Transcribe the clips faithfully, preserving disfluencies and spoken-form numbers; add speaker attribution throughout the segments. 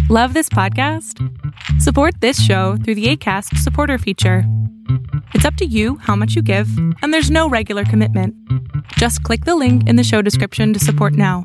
Speaker 1: Love this podcast? Support this show through the Acast supporter feature. It's up to you how much you give, and there's no regular commitment. Just click the link in the show description to support now.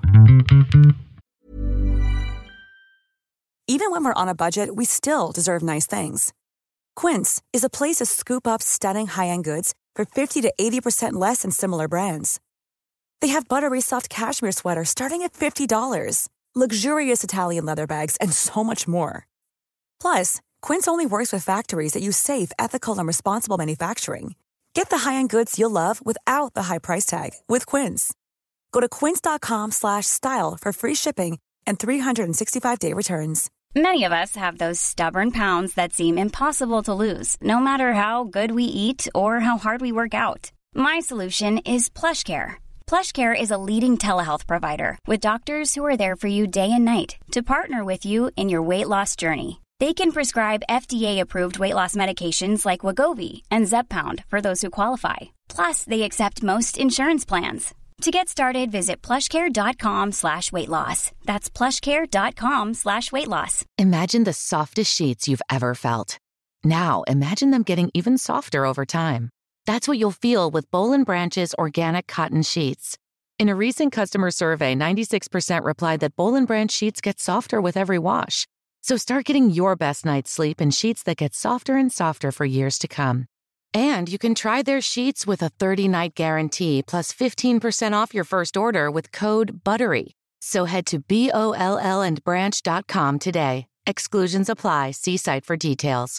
Speaker 2: Even when we're on a budget, we still deserve nice things. Quince is a place to scoop up stunning high-end goods for fifty to eighty percent less than similar brands. They have buttery soft cashmere sweaters starting at fifty dollars, luxurious Italian leather bags, and so much more. Plus, Quince only works with factories that use safe, ethical, and responsible manufacturing. Get the high-end goods you'll love without the high price tag with Quince. Go to quince.com slash style for free shipping and three sixty-five day returns.
Speaker 3: Many of us have those stubborn pounds that seem impossible to lose, no matter how good we eat or how hard we work out. My solution is PlushCare. PlushCare is a leading telehealth provider with doctors who are there for you day and night to partner with you in your weight loss journey. They can prescribe F D A-approved weight loss medications like Wegovy and Zepbound for those who qualify. Plus, they accept most insurance plans. To get started, visit plushcare.com slash weight loss. That's plushcare.com slash weight loss.
Speaker 4: Imagine the softest sheets you've ever felt. Now, imagine them getting even softer over time. That's what you'll feel with Boll and Branch's organic cotton sheets. In a recent customer survey, ninety-six percent replied that Boll and Branch sheets get softer with every wash. So start getting your best night's sleep in sheets that get softer and softer for years to come. And you can try their sheets with a thirty-night guarantee plus fifteen percent off your first order with code BUTTERY. So head to B O L L and branch dot com today. Exclusions apply. See site for details.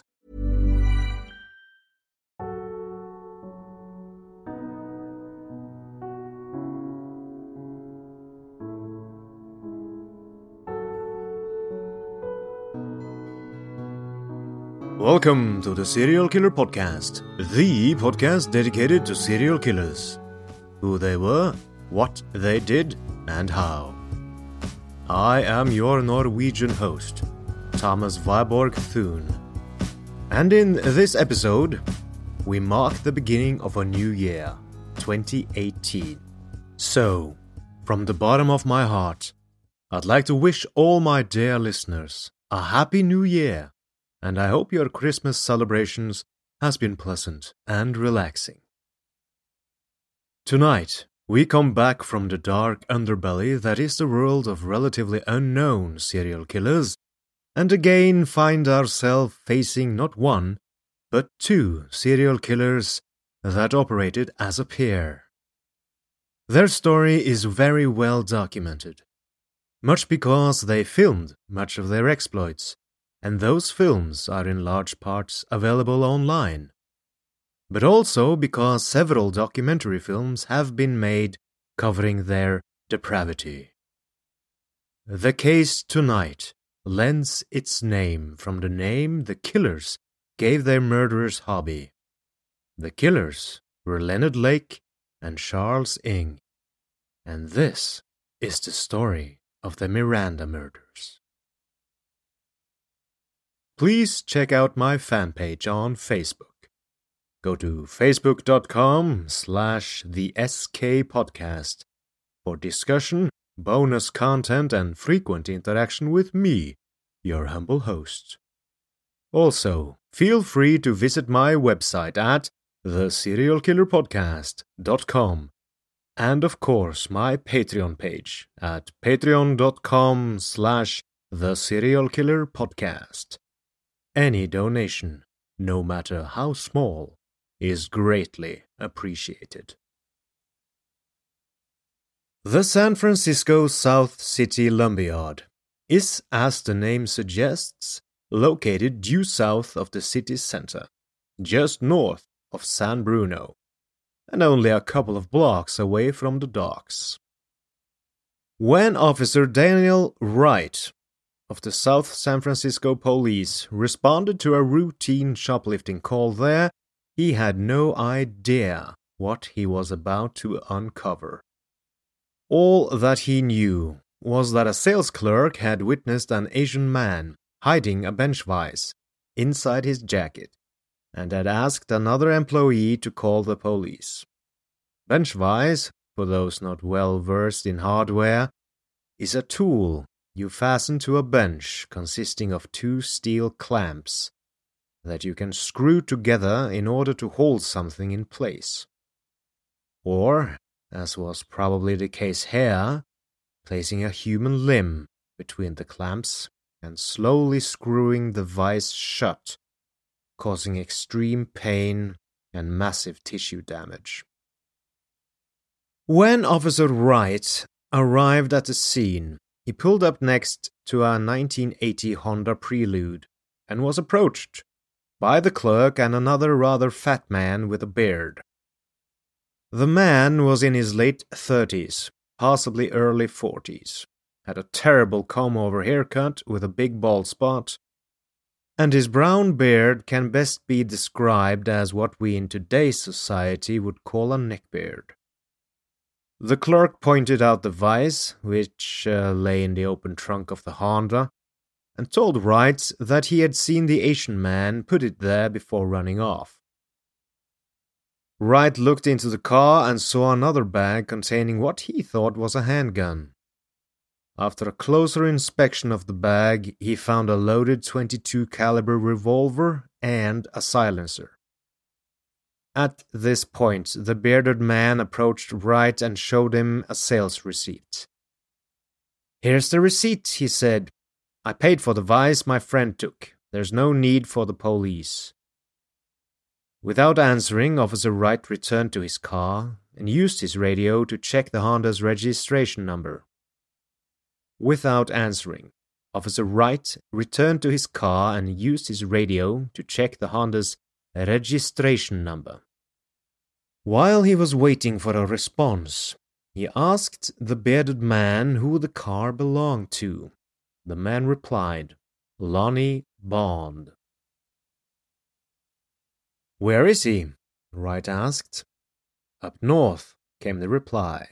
Speaker 5: Welcome to the Serial Killer Podcast, the podcast dedicated to serial killers. Who they were, what they did, and how. I am your Norwegian host, Thomas Viborg Thune. And in this episode, we mark the beginning of a new year, twenty eighteen. So, from the bottom of my heart, I'd like to wish all my dear listeners a happy new year. And I hope your Christmas celebrations has been pleasant and relaxing. Tonight, we come back from the dark underbelly that is the world of relatively unknown serial killers, and again find ourselves facing not one, but two serial killers that operated as a pair. Their story is very well documented, much because they filmed much of their exploits, and those films are in large parts available online. But also because several documentary films have been made covering their depravity. The case tonight lends its name from the name the killers gave their murderer's hobby. The killers were Leonard Lake and Charles Ng. And this is the story of the Miranda murders. Please check out my fan page on Facebook. Go to facebook.com slash the SK podcast for discussion, bonus content, and frequent interaction with me, your humble host. Also, feel free to visit my website at the serial killer podcast dot com and of course my Patreon page at patreon.com slash the serial killer podcast. Any donation, no matter how small, is greatly appreciated. The San Francisco South City Lumberyard is, as the name suggests, located due south of the city's center, just north of San Bruno, and only a couple of blocks away from the docks. When Officer Daniel Wright of the South San Francisco Police responded to a routine shoplifting call there, he had no idea what he was about to uncover. All that he knew was that a sales clerk had witnessed an Asian man hiding a bench vise inside his jacket and had asked another employee to call the police. Bench vise, for those not well versed in hardware, is a tool you fasten to a bench consisting of two steel clamps that you can screw together in order to hold something in place. Or, as was probably the case here, placing a human limb between the clamps and slowly screwing the vise shut, causing extreme pain and massive tissue damage. When Officer Wright arrived at the scene, he pulled up next to a nineteen eighty Honda Prelude and was approached by the clerk and another rather fat man with a beard. The man was in his late thirties, possibly early forties, had a terrible comb-over haircut with a big bald spot, and his brown beard can best be described as what we in today's society would call a neckbeard. The clerk pointed out the vise, which uh, lay in the open trunk of the Honda, and told Wright that he had seen the Asian man put it there before running off. Wright looked into the car and saw another bag containing what he thought was a handgun. After a closer inspection of the bag, he found a loaded twenty-two caliber revolver and a silencer. At this point, the bearded man approached Wright and showed him a sales receipt. "Here's the receipt," he said. "I paid for the vise my friend took. There's no need for the police." Without answering, Officer Wright returned to his car and used his radio to check the Honda's registration number. Without answering, Officer Wright returned to his car and used his radio to check the Honda's registration number. While he was waiting for a response, he asked the bearded man who the car belonged to. The man replied, "Lonnie Bond." "Where is he?" Wright asked. "Up north," came the reply.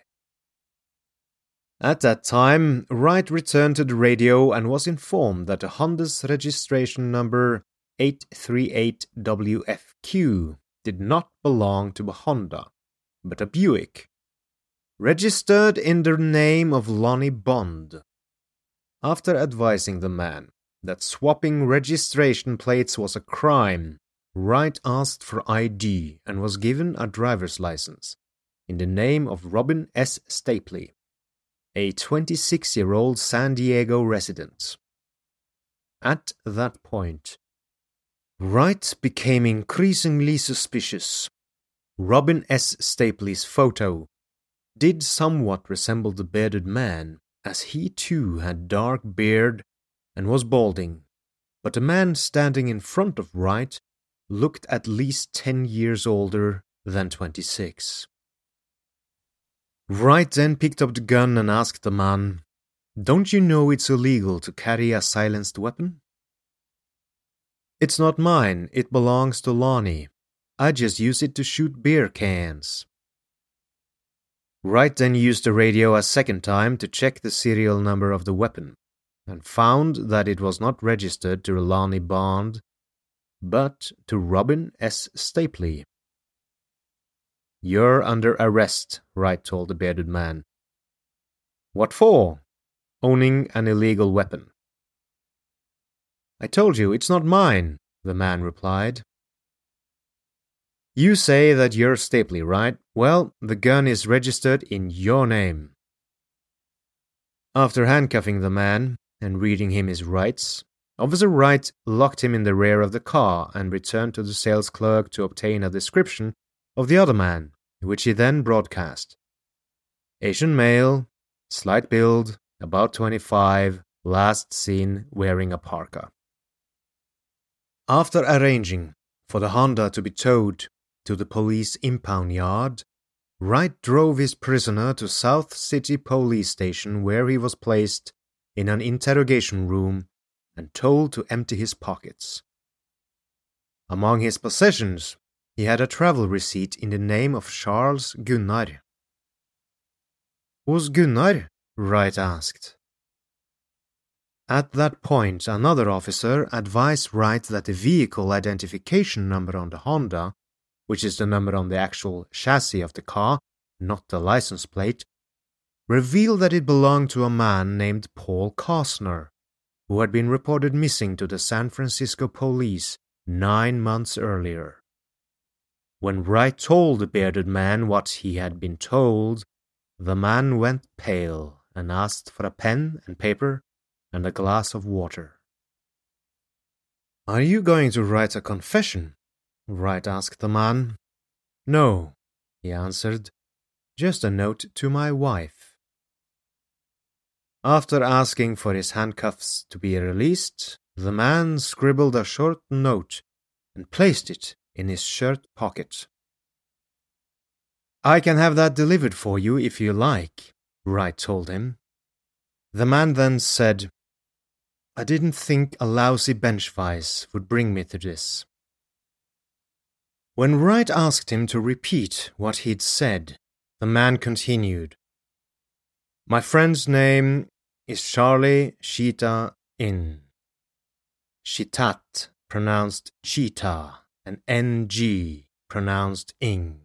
Speaker 5: At that time, Wright returned to the radio and was informed that the Honda's registration number eight three eight W F Q did not belong to a Honda, but a Buick, registered in the name of Lonnie Bond. After advising the man that swapping registration plates was a crime, Wright asked for I D and was given a driver's license in the name of Robin S. Stapley, a twenty-six-year-old San Diego resident. At that point, Wright became increasingly suspicious. Robin S. Stapley's photo did somewhat resemble the bearded man, as he too had dark beard and was balding, but the man standing in front of Wright looked at least ten years older than twenty-six. Wright then picked up the gun and asked the man, "Don't you know it's illegal to carry a silenced weapon?" "It's not mine, it belongs to Lonnie. I just use it to shoot beer cans." Wright then used the radio a second time to check the serial number of the weapon, and found that it was not registered to Lonnie Bond, but to Robin S. Stapley. "You're under arrest," Wright told the bearded man. "What for?" "Owning an illegal weapon." "I told you, it's not mine," the man replied. "You say that you're Stapley, right? Well, the gun is registered in your name." After handcuffing the man and reading him his rights, Officer Wright locked him in the rear of the car and returned to the sales clerk to obtain a description of the other man, which he then broadcast. Asian male, slight build, about twenty-five, last seen wearing a parka. After arranging for the Honda to be towed to the police impound yard, Wright drove his prisoner to South City Police Station, where he was placed in an interrogation room and told to empty his pockets. Among his possessions, he had a travel receipt in the name of Charles Gunnar. "Who's Gunnar?" Wright asked. At that point, another officer advised Wright that the vehicle identification number on the Honda, which is the number on the actual chassis of the car, not the license plate, revealed that it belonged to a man named Paul Costner, who had been reported missing to the San Francisco police nine months earlier. When Wright told the bearded man what he had been told, the man went pale and asked for a pen and paper and a glass of water. "Are you going to write a confession?" Wright asked the man. "No," he answered, "just a note to my wife." After asking for his handcuffs to be released, the man scribbled a short note and placed it in his shirt pocket. "I can have that delivered for you if you like," Wright told him. The man then said, "I didn't think a lousy bench vice would bring me to this." When Wright asked him to repeat what he'd said, the man continued, "My friend's name is Charlie Sheeta In. Shitat, pronounced Cheetah, and N G, pronounced Ing."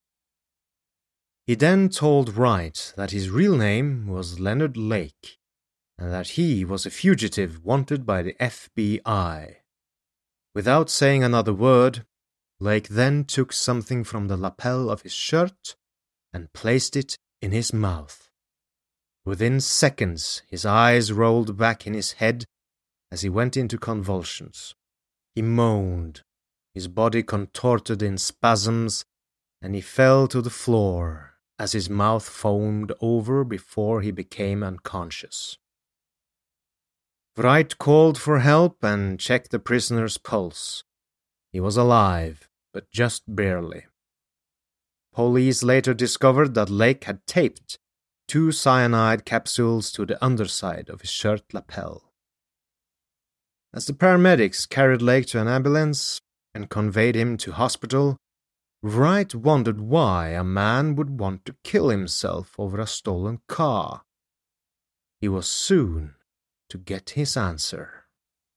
Speaker 5: He then told Wright that his real name was Leonard Lake, and that he was a fugitive wanted by the F B I. Without saying another word, Lake then took something from the lapel of his shirt and placed it in his mouth. Within seconds, his eyes rolled back in his head as he went into convulsions. He moaned, his body contorted in spasms, and he fell to the floor as his mouth foamed over before he became unconscious. Wright called for help and checked the prisoner's pulse. He was alive, but just barely. Police later discovered that Lake had taped two cyanide capsules to the underside of his shirt lapel. As the paramedics carried Lake to an ambulance and conveyed him to hospital, Wright wondered why a man would want to kill himself over a stolen car. He was soon to get his answer.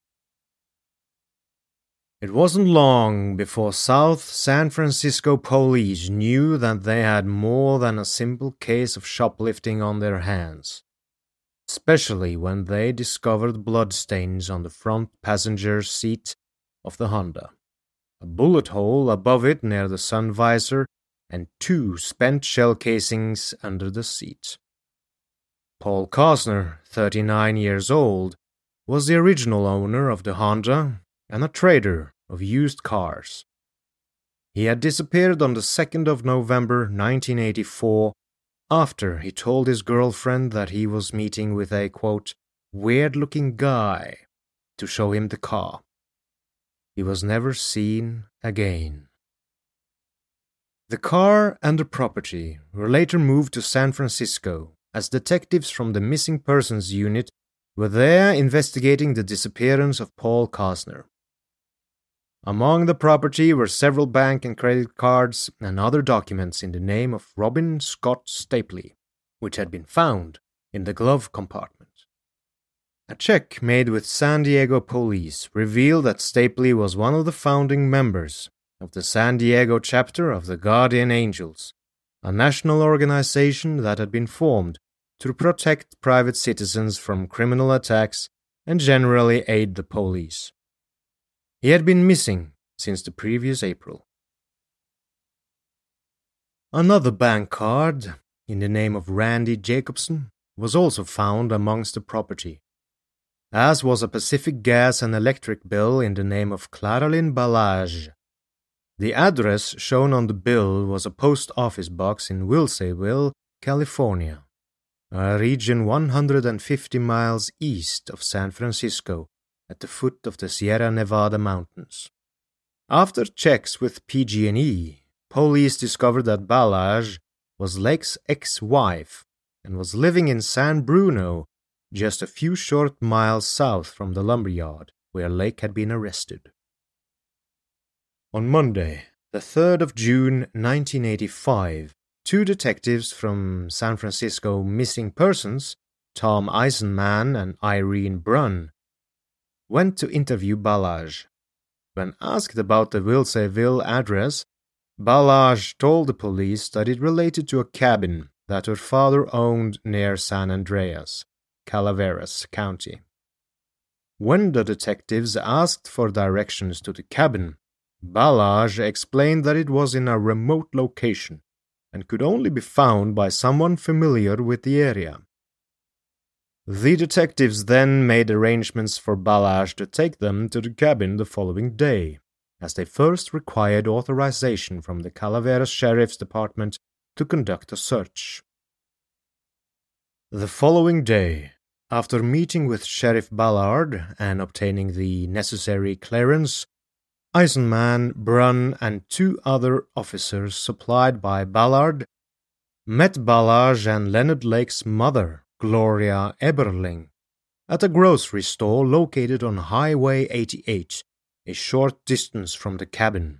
Speaker 5: It wasn't long before South San Francisco police knew that they had more than a simple case of shoplifting on their hands, especially when they discovered bloodstains on the front passenger seat of the Honda, a bullet hole above it near the sun visor, and two spent shell casings under the seat. Paul Costner, thirty-nine years old, was the original owner of the Honda and a trader of used cars. He had disappeared on the second of November nineteen eighty-four after he told his girlfriend that he was meeting with a, quote, weird-looking guy to show him the car. He was never seen again. The car and the property were later moved to San Francisco as detectives from the Missing Persons Unit were there investigating the disappearance of Paul Costner. Among the property were several bank and credit cards and other documents in the name of Robin Scott Stapley, which had been found in the glove compartment. A check made with San Diego police revealed that Stapley was one of the founding members of the San Diego chapter of the Guardian Angels, a national organization that had been formed to protect private citizens from criminal attacks and generally aid the police. He had been missing since the previous April. Another bank card, in the name of Randy Jacobson, was also found amongst the property, as was a Pacific Gas and Electric bill in the name of Claralyn Balazs. The address shown on the bill was a post office box in Wilseyville, California, a region one hundred fifty miles east of San Francisco, at the foot of the Sierra Nevada mountains. After checks with P G and E, police discovered that Balazs was Lake's ex-wife and was living in San Bruno, just a few short miles south from the lumberyard where Lake had been arrested. On Monday, the third of June nineteen eighty-five, two detectives from San Francisco Missing Persons, Tom Eisenman and Irene Brunn, went to interview Balazs. When asked about the Wilseyville address, Balazs told the police that it related to a cabin that her father owned near San Andreas, Calaveras County. When the detectives asked for directions to the cabin, Balazs explained that it was in a remote location and could only be found by someone familiar with the area. The detectives then made arrangements for Balazs to take them to the cabin the following day, as they first required authorization from the Calaveras Sheriff's Department to conduct a search. The following day, after meeting with Sheriff Ballard and obtaining the necessary clearance, Eisenman, Brunn, and two other officers supplied by Ballard met Balazs and Leonard Lake's mother, Gloria Eberling, at a grocery store located on Highway eighty-eight, a short distance from the cabin.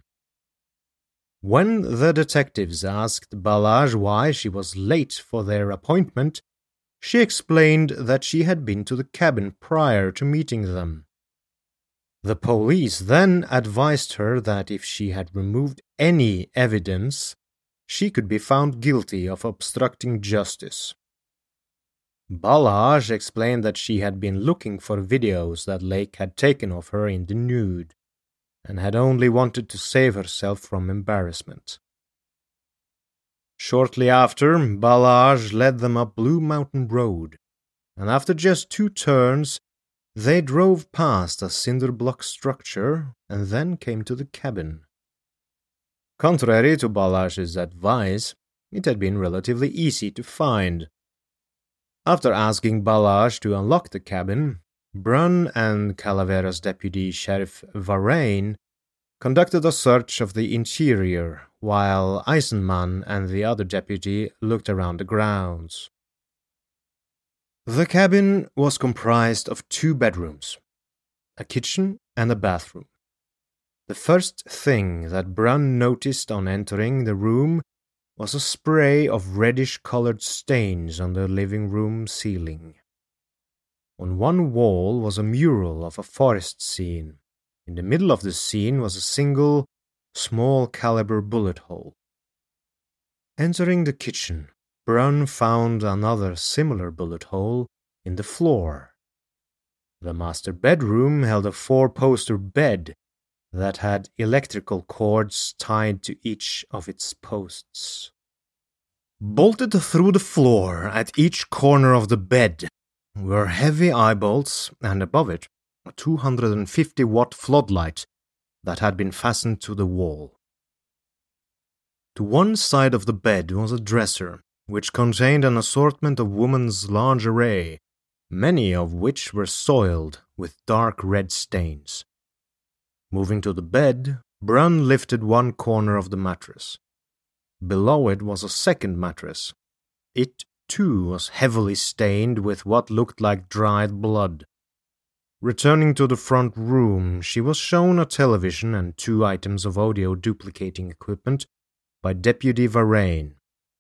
Speaker 5: When the detectives asked Balazs why she was late for their appointment, she explained that she had been to the cabin prior to meeting them. The police then advised her that if she had removed any evidence, she could be found guilty of obstructing justice. Balazs explained that she had been looking for videos that Lake had taken of her in the nude, and had only wanted to save herself from embarrassment. Shortly after, Balazs led them up Blue Mountain Road, and after just two turns, they drove past a cinder block structure and then came to the cabin. Contrary to Balazs's advice, it had been relatively easy to find. After asking Balazs to unlock the cabin, Brunn and Calaveras Deputy Sheriff Varane conducted a search of the interior, while Eisenman and the other deputy looked around the grounds. The cabin was comprised of two bedrooms, a kitchen and a bathroom. The first thing that Brunn noticed on entering the room was a spray of reddish-colored stains on the living room ceiling. On one wall was a mural of a forest scene. In the middle of the scene was a single, small-caliber bullet hole. Entering the kitchen, Brunn found another similar bullet hole in the floor. The master bedroom held a four-poster bed that had electrical cords tied to each of its posts. Bolted through the floor at each corner of the bed were heavy eye bolts, and above it a two hundred fifty watt floodlight that had been fastened to the wall. To one side of the bed was a dresser, which contained an assortment of women's lingerie, many of which were soiled with dark red stains. Moving to the bed, Brunn lifted one corner of the mattress. Below it was a second mattress. It, too, was heavily stained with what looked like dried blood. Returning to the front room, she was shown a television and two items of audio duplicating equipment by Deputy Varane.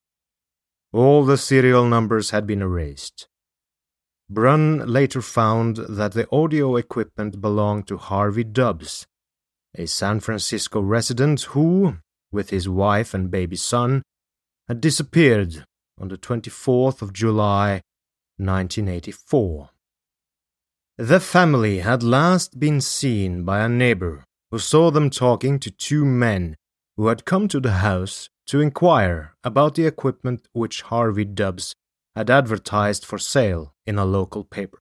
Speaker 5: All the serial numbers had been erased. Brunn later found that the audio equipment belonged to Harvey Dubbs, a San Francisco resident who, with his wife and baby son, had disappeared on the twenty-fourth of July, nineteen eighty-four. The family had last been seen by a neighbor who saw them talking to two men who had come to the house to inquire about the equipment which Harvey Dubbs had advertised for sale in a local paper.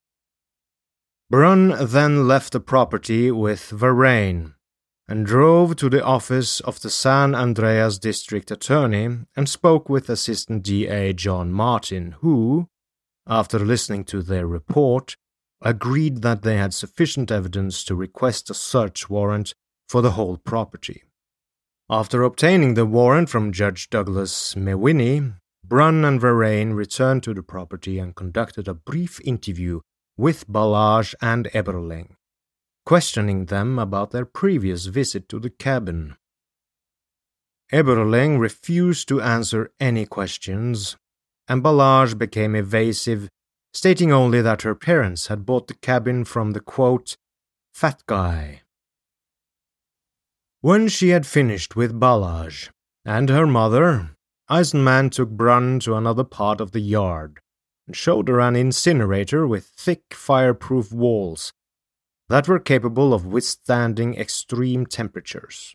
Speaker 5: Brunn then left the property with Varane and drove to the office of the San Andreas District Attorney and spoke with Assistant D A John Martin, who, after listening to their report, agreed that they had sufficient evidence to request a search warrant for the whole property. After obtaining the warrant from Judge Douglas Mewini, Brunn and Varane returned to the property and conducted a brief interview with Balazs and Eberling, questioning them about their previous visit to the cabin. Eberling refused to answer any questions, and Balazs became evasive, stating only that her parents had bought the cabin from the, quote, fat guy. When she had finished with Balazs and her mother, Eisenman took Brunn to another part of the yard and showed her an incinerator with thick fireproof walls that were capable of withstanding extreme temperatures.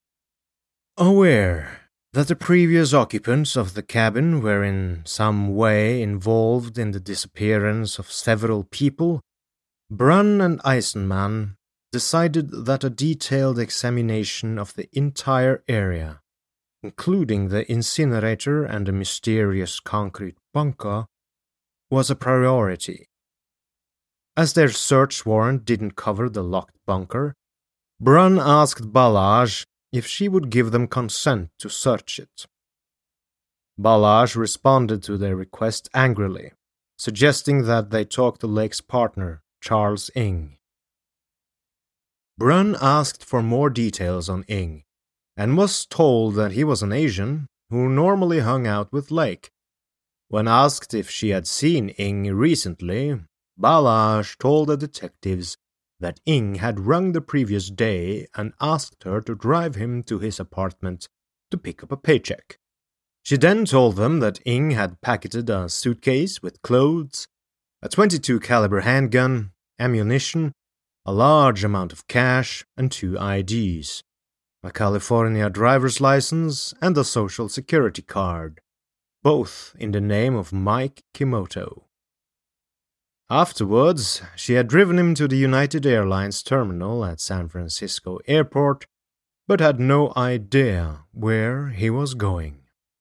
Speaker 5: Aware that the previous occupants of the cabin were in some way involved in the disappearance of several people, Brunn and Eisenman decided that a detailed examination of the entire area, including the incinerator and the mysterious concrete bunker, was a priority. As their search warrant didn't cover the locked bunker, Brunn asked Balazs if she would give them consent to search it. Balazs responded to their request angrily, suggesting that they talk to Lake's partner, Charles Ng. Brunn asked for more details on Ng, and was told that he was an Asian who normally hung out with Lake. When asked if she had seen Ng recently, Balazs told the detectives that Ng had rung the previous day and asked her to drive him to his apartment to pick up a paycheck. She then told them that Ng had packeted a suitcase with clothes, a twenty-two caliber handgun, ammunition, a large amount of cash, and two I Ds, a California driver's license and a social security card, both in the name of Mike Kimoto. Afterwards, she had driven him to the United Airlines terminal at San Francisco Airport, but had no idea where he was going.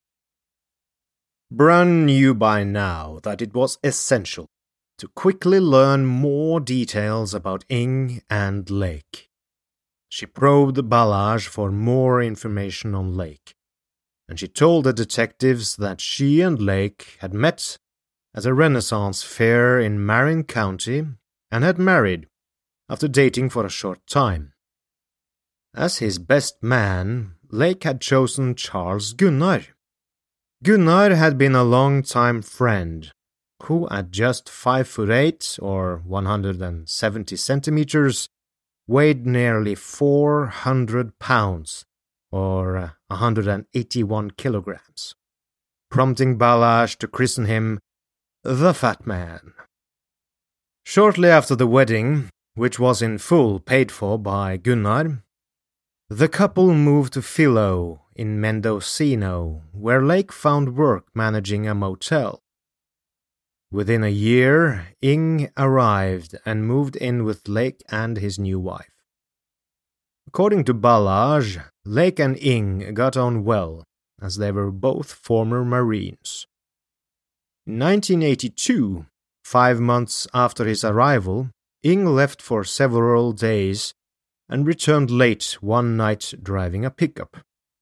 Speaker 5: Brunn knew by now that it was essential to quickly learn more details about Ng and Lake. She probed Balazs for more information on Lake, and she told the detectives that she and Lake had met at a Renaissance fair in Marin County and had married after dating for a short time. As his best man, Lake had chosen Charles Gunnar. Gunnar had been a long-time friend who, at just five foot eight or one hundred seventy centimeters, weighed nearly four hundred pounds or one hundred eighty-one kilograms, prompting Balazs to christen him the Fat Man. Shortly after the wedding, which was in full paid for by Gunnar, the couple moved to Philo in Mendocino, where Lake found work managing a motel. Within a year, Ng arrived and moved in with Lake and his new wife. According to Balazs, Lake and Ng got on well, as they were both former Marines. In nineteen eighty-two, five months after his arrival, Ng left for several days and returned late one night driving a pickup.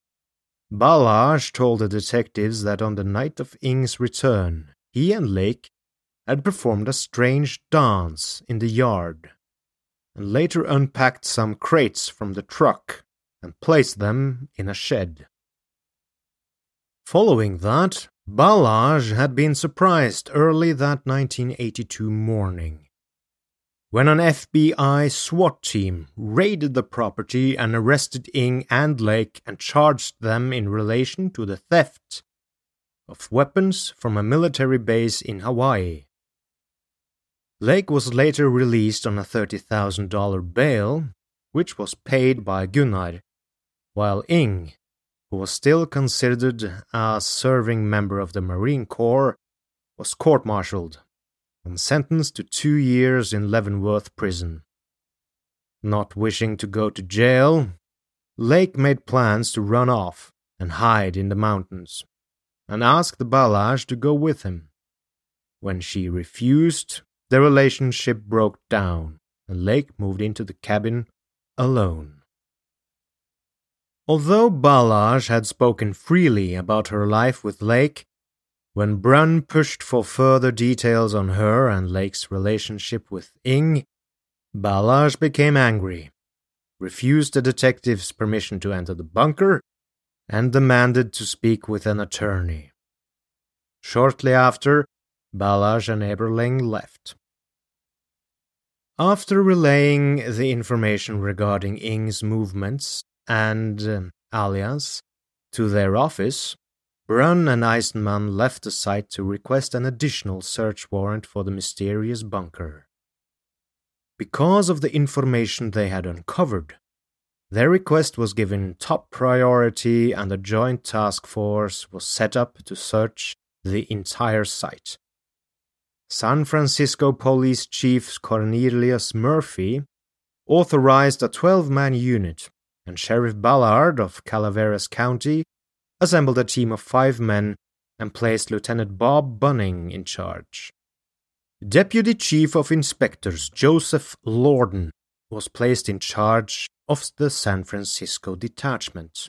Speaker 5: Balazs told the detectives that on the night of Ng's return, he and Lake had performed a strange dance in the yard, and later unpacked some crates from the truck and placed them in a shed. Following that, Balazs had been surprised early that nineteen eighty-two morning, when an F B I SWAT team raided the property and arrested Ng and Lake and charged them in relation to the theft of weapons from a military base in Hawaii. Lake was later released on a thirty thousand dollars bail, which was paid by Gunnar, while Ng, who was still considered a serving member of the Marine Corps, was court-martialed and sentenced to two years in Leavenworth prison. Not wishing to go to jail, Lake made plans to run off and hide in the mountains, and asked Balazs to go with him. When she refused, the relationship broke down, and Lake moved into the cabin alone. Although Balazs had spoken freely about her life with Lake, when Brunn pushed for further details on her and Lake's relationship with Ng, Balazs became angry, refused the detectives' permission to enter the bunker, and demanded to speak with an attorney. Shortly after, Balazs and Eberling left. After relaying the information regarding Ng's movements and uh, alias to their office, Brunn and Eisenman left the site to request an additional search warrant for the mysterious bunker. Because of the information they had uncovered, their request was given top priority and a joint task force was set up to search the entire site. San Francisco Police Chief Cornelius Murphy authorized a twelve-man unit, and Sheriff Ballard of Calaveras County assembled a team of five men and placed Lieutenant Bob Bunning in charge. Deputy Chief of Inspectors Joseph Lorden was placed in charge of the San Francisco detachment.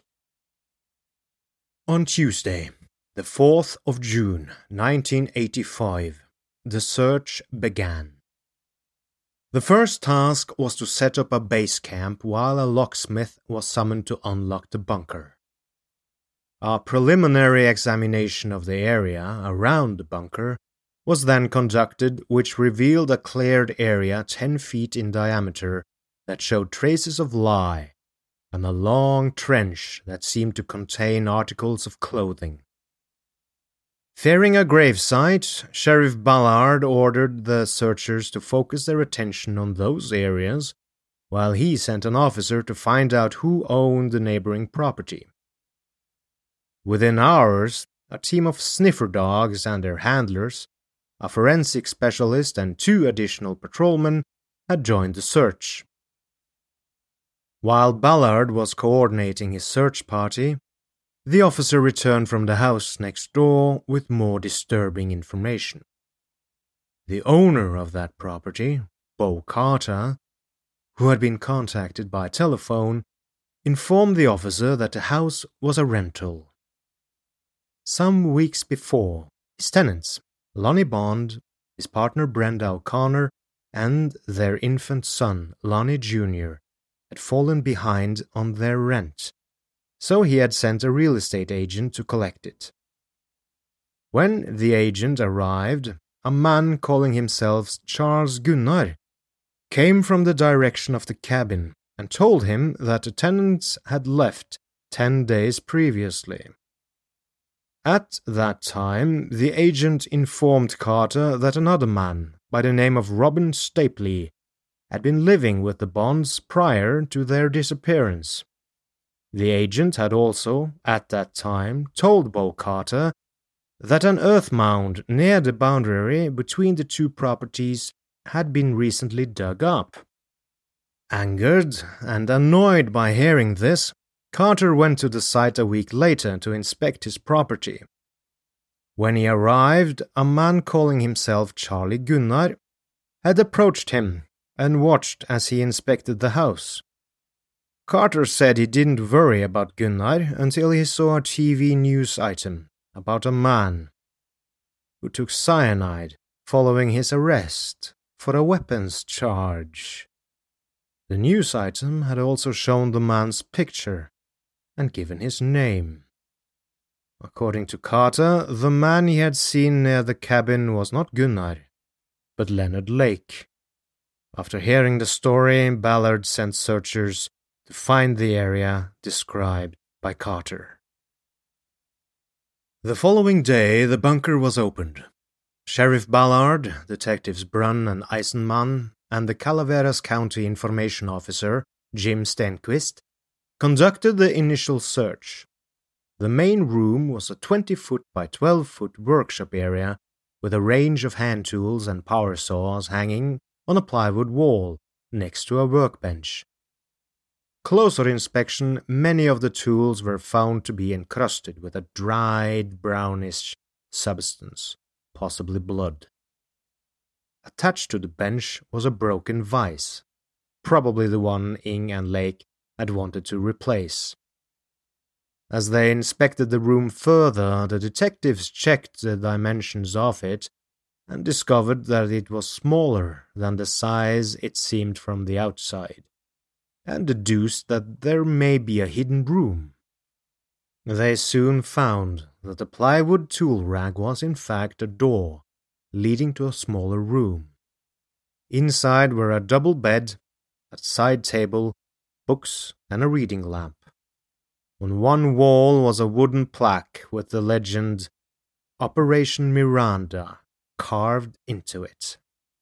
Speaker 5: On Tuesday, the fourth of June, nineteen eighty-five, the search began. The first task was to set up a base camp while a locksmith was summoned to unlock the bunker. A preliminary examination of the area around the bunker was then conducted, which revealed a cleared area ten feet in diameter that showed traces of lye and a long trench that seemed to contain articles of clothing. Fearing a gravesite, Sheriff Ballard ordered the searchers to focus their attention on those areas, while he sent an officer to find out who owned the neighboring property. Within hours, a team of sniffer dogs and their handlers, a forensic specialist and two additional patrolmen had joined the search. While Ballard was coordinating his search party, the officer returned from the house next door with more disturbing information. The owner of that property, Bo Carter, who had been contacted by telephone, informed the officer that the house was a rental. Some weeks before, his tenants, Lonnie Bond, his partner Brenda O'Connor, and their infant son, Lonnie Junior, had fallen behind on their rent, so he had sent a real estate agent to collect it. When the agent arrived, a man calling himself Charles Gunnar came from the direction of the cabin and told him that the tenants had left ten days previously. At that time, the agent informed Carter that another man, by the name of Robin Stapley, had been living with the Bonds prior to their disappearance. The agent had also, at that time, told Bo Carter that an earth mound near the boundary between the two properties had been recently dug up. Angered and annoyed by hearing this, Carter went to the site a week later to inspect his property. When he arrived, a man calling himself Charlie Gunnar had approached him and watched as he inspected the house. Carter said he didn't worry about Gunnar until he saw a T V news item about a man who took cyanide following his arrest for a weapons charge. The news item had also shown the man's picture and given his name. According to Carter, the man he had seen near the cabin was not Gunnar, but Leonard Lake. After hearing the story, Ballard sent searchers to find the area described by Carter. The following day, the bunker was opened. Sheriff Ballard, Detectives Brunn and Eisenman, and the Calaveras County Information Officer, Jim Stenquist, conducted the initial search. The main room was a twenty-foot by twelve-foot workshop area with a range of hand tools and power saws hanging on a plywood wall next to a workbench. Closer inspection, many of the tools were found to be encrusted with a dried, brownish substance, possibly blood. Attached to the bench was a broken vise, probably the one Ing and Lake had wanted to replace. As they inspected the room further, the detectives checked the dimensions of it and discovered that it was smaller than the size it seemed from the outside, and deduced that there may be a hidden room. They soon found that the plywood tool rack was in fact a door leading to a smaller room. Inside were a double bed, a side table, books, and a reading lamp. On one wall was a wooden plaque with the legend Operation Miranda carved into it.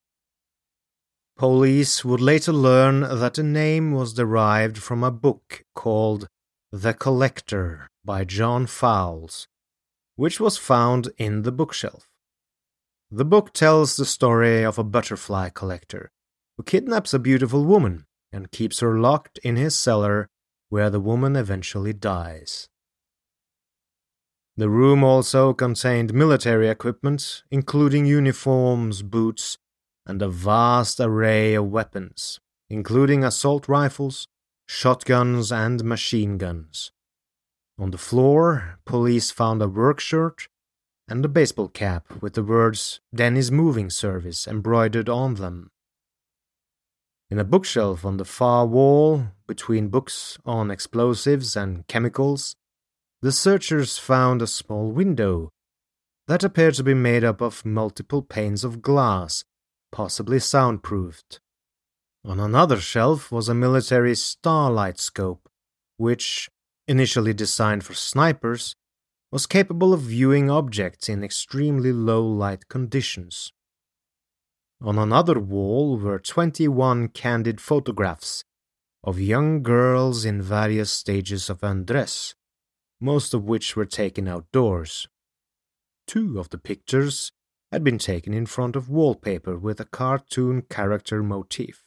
Speaker 5: Police would later learn that the name was derived from a book called The Collector by John Fowles, which was found in the bookshelf. The book tells the story of a butterfly collector who kidnaps a beautiful woman and keeps her locked in his cellar, where the woman eventually dies. The room also contained military equipment, including uniforms, boots, and a vast array of weapons, including assault rifles, shotguns, and machine guns. On the floor, police found a work shirt and a baseball cap with the words Denny's Moving Service embroidered on them. In a bookshelf on the far wall, between books on explosives and chemicals, the searchers found a small window that appeared to be made up of multiple panes of glass, possibly soundproofed. On another shelf was a military starlight scope, which, initially designed for snipers, was capable of viewing objects in extremely low light conditions. On another wall were twenty-one candid photographs of young girls in various stages of undress, most of which were taken outdoors. Two of the pictures had been taken in front of wallpaper with a cartoon character motif.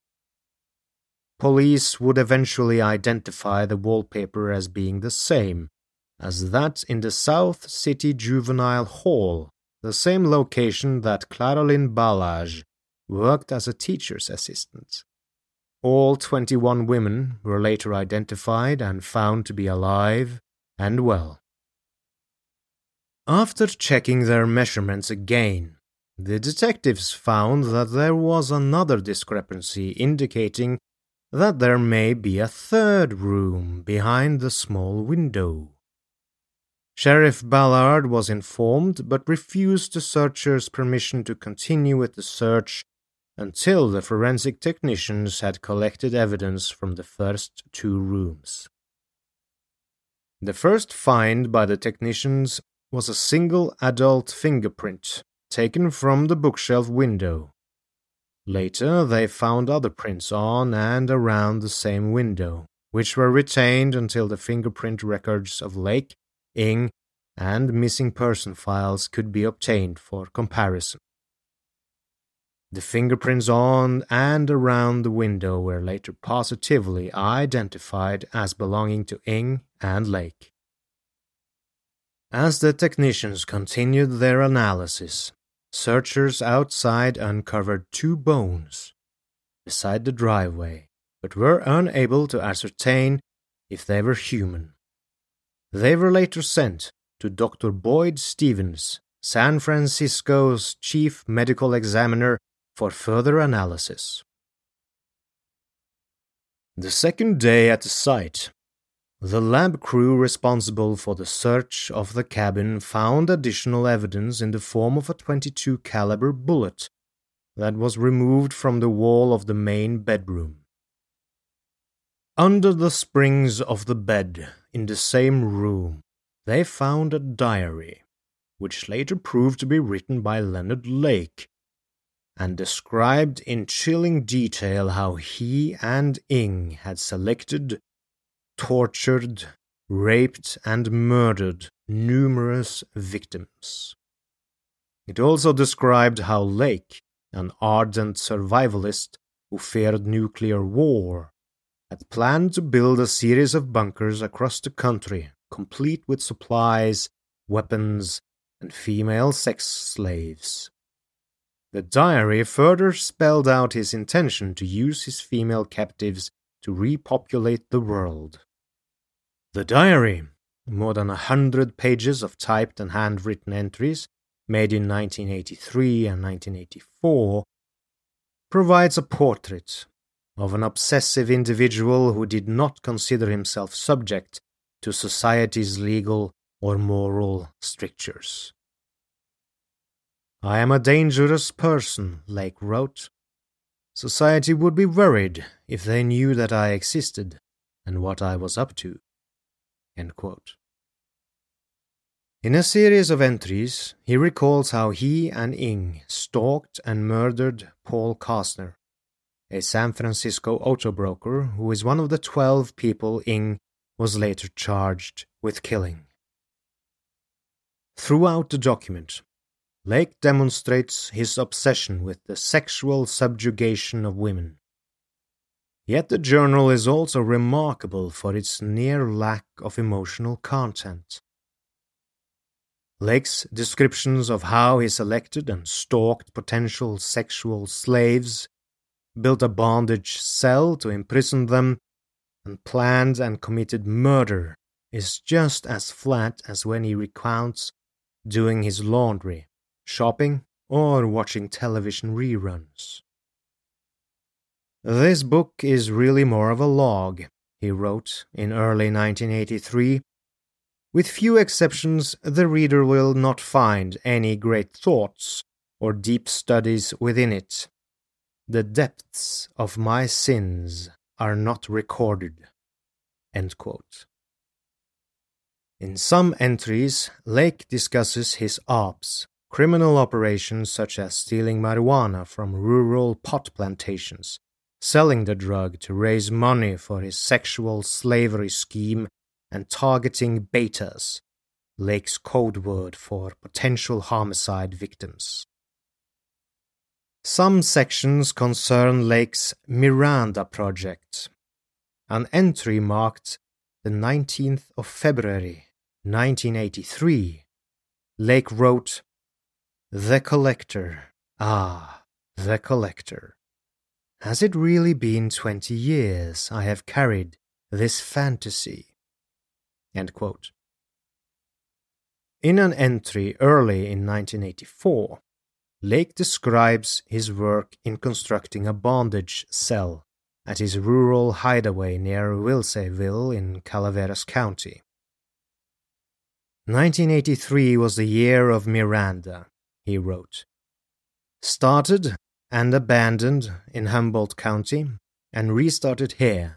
Speaker 5: Police would eventually identify the wallpaper as being the same as that in the South City Juvenile Hall, the same location that Caroline Ballage worked as a teacher's assistant. All twenty-one women were later identified and found to be alive and well. After checking their measurements again, the detectives found that there was another discrepancy indicating that there may be a third room behind the small window. Sheriff Ballard was informed but refused the searchers' permission to continue with the search until the forensic technicians had collected evidence from the first two rooms. The first find by the technicians was a single adult fingerprint taken from the bookshelf window. Later, they found other prints on and around the same window, which were retained until the fingerprint records of Lake, Ing, and missing person files could be obtained for comparison. The fingerprints on and around the window were later positively identified as belonging to Ing and Lake. As the technicians continued their analysis, searchers outside uncovered two bones beside the driveway, but were unable to ascertain if they were human. They were later sent to Doctor Boyd Stevens, San Francisco's chief medical examiner, for further analysis. The second day at the site, the lab crew responsible for the search of the cabin found additional evidence in the form of a twenty-two caliber bullet that was removed from the wall of the main bedroom. Under the springs of the bed in the same room, they found a diary, which later proved to be written by Leonard Lake, and described in chilling detail how he and Ing had selected, tortured, raped, and murdered numerous victims. It also described how Lake, an ardent survivalist who feared nuclear war, had planned to build a series of bunkers across the country, complete with supplies, weapons, and female sex slaves. The diary further spelled out his intention to use his female captives to repopulate the world. The diary, more than a hundred pages of typed and handwritten entries made in nineteen eighty-three and nineteen eighty-four, provides a portrait of an obsessive individual who did not consider himself subject to society's legal or moral strictures. "I am a dangerous person," Lake wrote. "Society would be worried if they knew that I existed and what I was up to. End quote. In a series of entries, he recalls how he and Ing stalked and murdered Paul Kastner, a San Francisco auto broker who is one of the twelve people Ing was later charged with killing. Throughout the document, Lake demonstrates his obsession with the sexual subjugation of women. Yet the journal is also remarkable for its near lack of emotional content. Lake's descriptions of how he selected and stalked potential sexual slaves, built a bondage cell to imprison them, and planned and committed murder is just as flat as when he recounts doing his laundry, shopping, or watching television reruns. This book is really more of a log, he wrote in early nineteen eighty-three. With few exceptions, the reader will not find any great thoughts or deep studies within it. The depths of my sins are not recorded. End quote. In some entries, Lake discusses his ops, criminal operations such as stealing marijuana from rural pot plantations, selling the drug to raise money for his sexual slavery scheme, and targeting betas, Lake's code word for potential homicide victims. Some sections concern Lake's Miranda Project. An entry marked the nineteenth of February, nineteen eighty-three. Lake wrote, "The Collector, ah, the Collector. Has it really been twenty years I have carried this fantasy?" End quote. In an entry early in nineteen eighty-four, Lake describes his work in constructing a bondage cell at his rural hideaway near Wilseyville in Calaveras County. nineteen eighty-three was the year of Miranda, he wrote. Started and abandoned in Humboldt County and restarted here.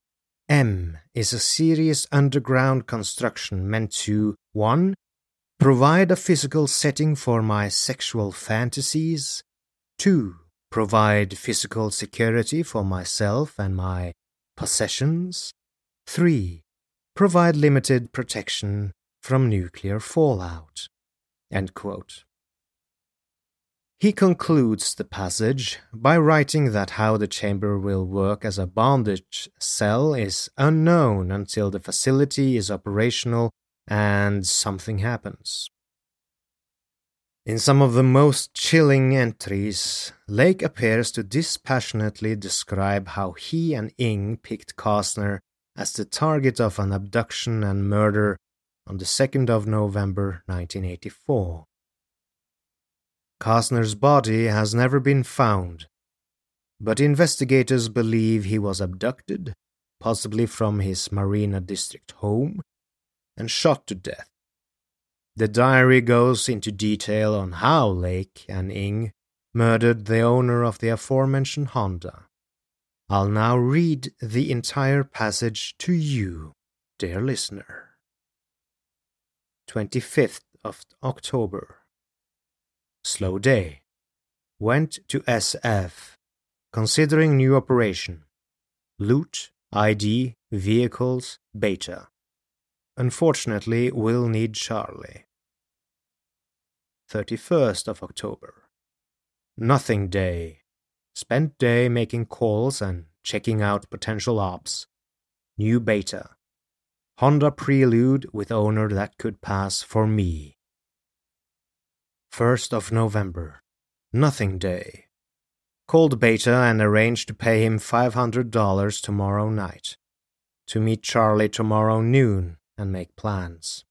Speaker 5: M is a serious underground construction meant to one. Provide a physical setting for my sexual fantasies, two. Provide physical security for myself and my possessions, three. Provide limited protection from nuclear fallout. End quote. He concludes the passage by writing that how the chamber will work as a bondage cell is unknown until the facility is operational and something happens. In some of the most chilling entries, Lake appears to dispassionately describe how he and Ing picked Kastner as the target of an abduction and murder on the second of November nineteen eighty-four. Kastner's body has never been found, but investigators believe he was abducted, possibly from his Marina District home, and shot to death. The diary goes into detail on how Lake and Ing murdered the owner of the aforementioned Honda. I'll now read the entire passage to you, dear listener. twenty-fifth of October. Slow day. Went to S F. Considering new operation. Loot, I D, vehicles, beta. Unfortunately, will need Charlie. thirty-first of October. Nothing day. Spent day making calls and checking out potential ops. New beta. Honda Prelude with owner that could pass for me. first of November. Nothing day. Called beta and arranged to pay him five hundred dollars tomorrow night. To meet Charlie tomorrow noon and make plans.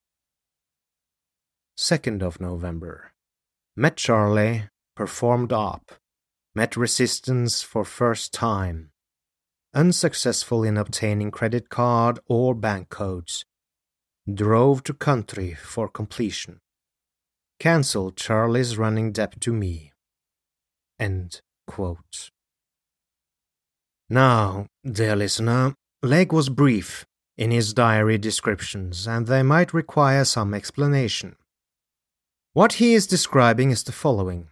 Speaker 5: second of November. Met Charlie, performed op. Met resistance for first time. Unsuccessful in obtaining credit card or bank codes. Drove to country for completion. Cancelled Charlie's running debt to me. End quote. Now, dear listener, Lake was brief in his diary descriptions, and they might require some explanation. What he is describing is the following.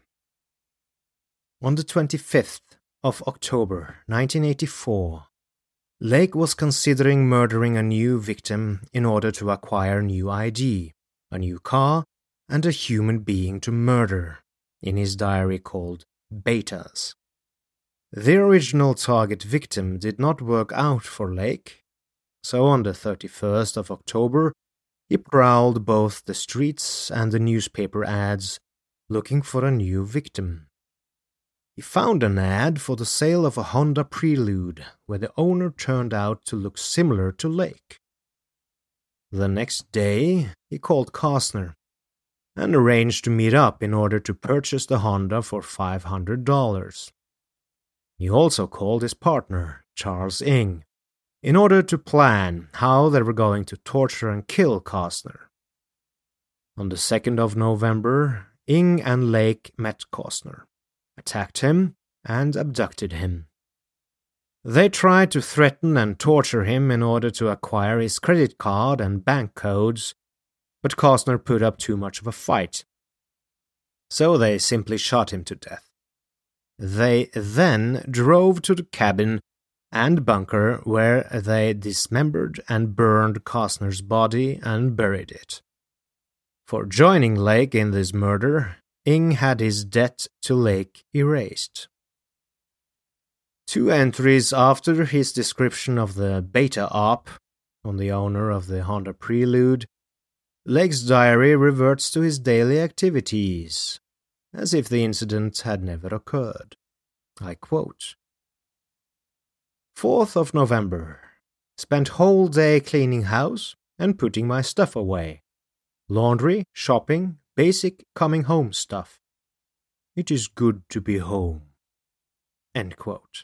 Speaker 5: On the twenty-fifth of October nineteen eighty-four, Lake was considering murdering a new victim in order to acquire new I D, a new car, and a human being to murder, in his diary called Betas. The original target victim did not work out for Lake, so on the thirty-first of October, he prowled both the streets and the newspaper ads, looking for a new victim. He found an ad for the sale of a Honda Prelude, where the owner turned out to look similar to Lake. The next day, he called Costner and arranged to meet up in order to purchase the Honda for five hundred dollars. He also called his partner, Charles Ng, in order to plan how they were going to torture and kill Costner. On the second of November, Ng and Lake met Costner, attacked him, and abducted him. They tried to threaten and torture him in order to acquire his credit card and bank codes, but Costner put up too much of a fight. So they simply shot him to death. They then drove to the cabin and bunker where they dismembered and burned Costner's body and buried it. For joining Lake in this murder, Ng had his debt to Lake erased. Two entries after his description of the Beta op on the owner of the Honda Prelude, Lake's diary reverts to his daily activities, as if the incident had never occurred. I quote, fourth of November. Spent whole day cleaning house and putting my stuff away. Laundry, shopping, basic coming home stuff. It is good to be home. End quote.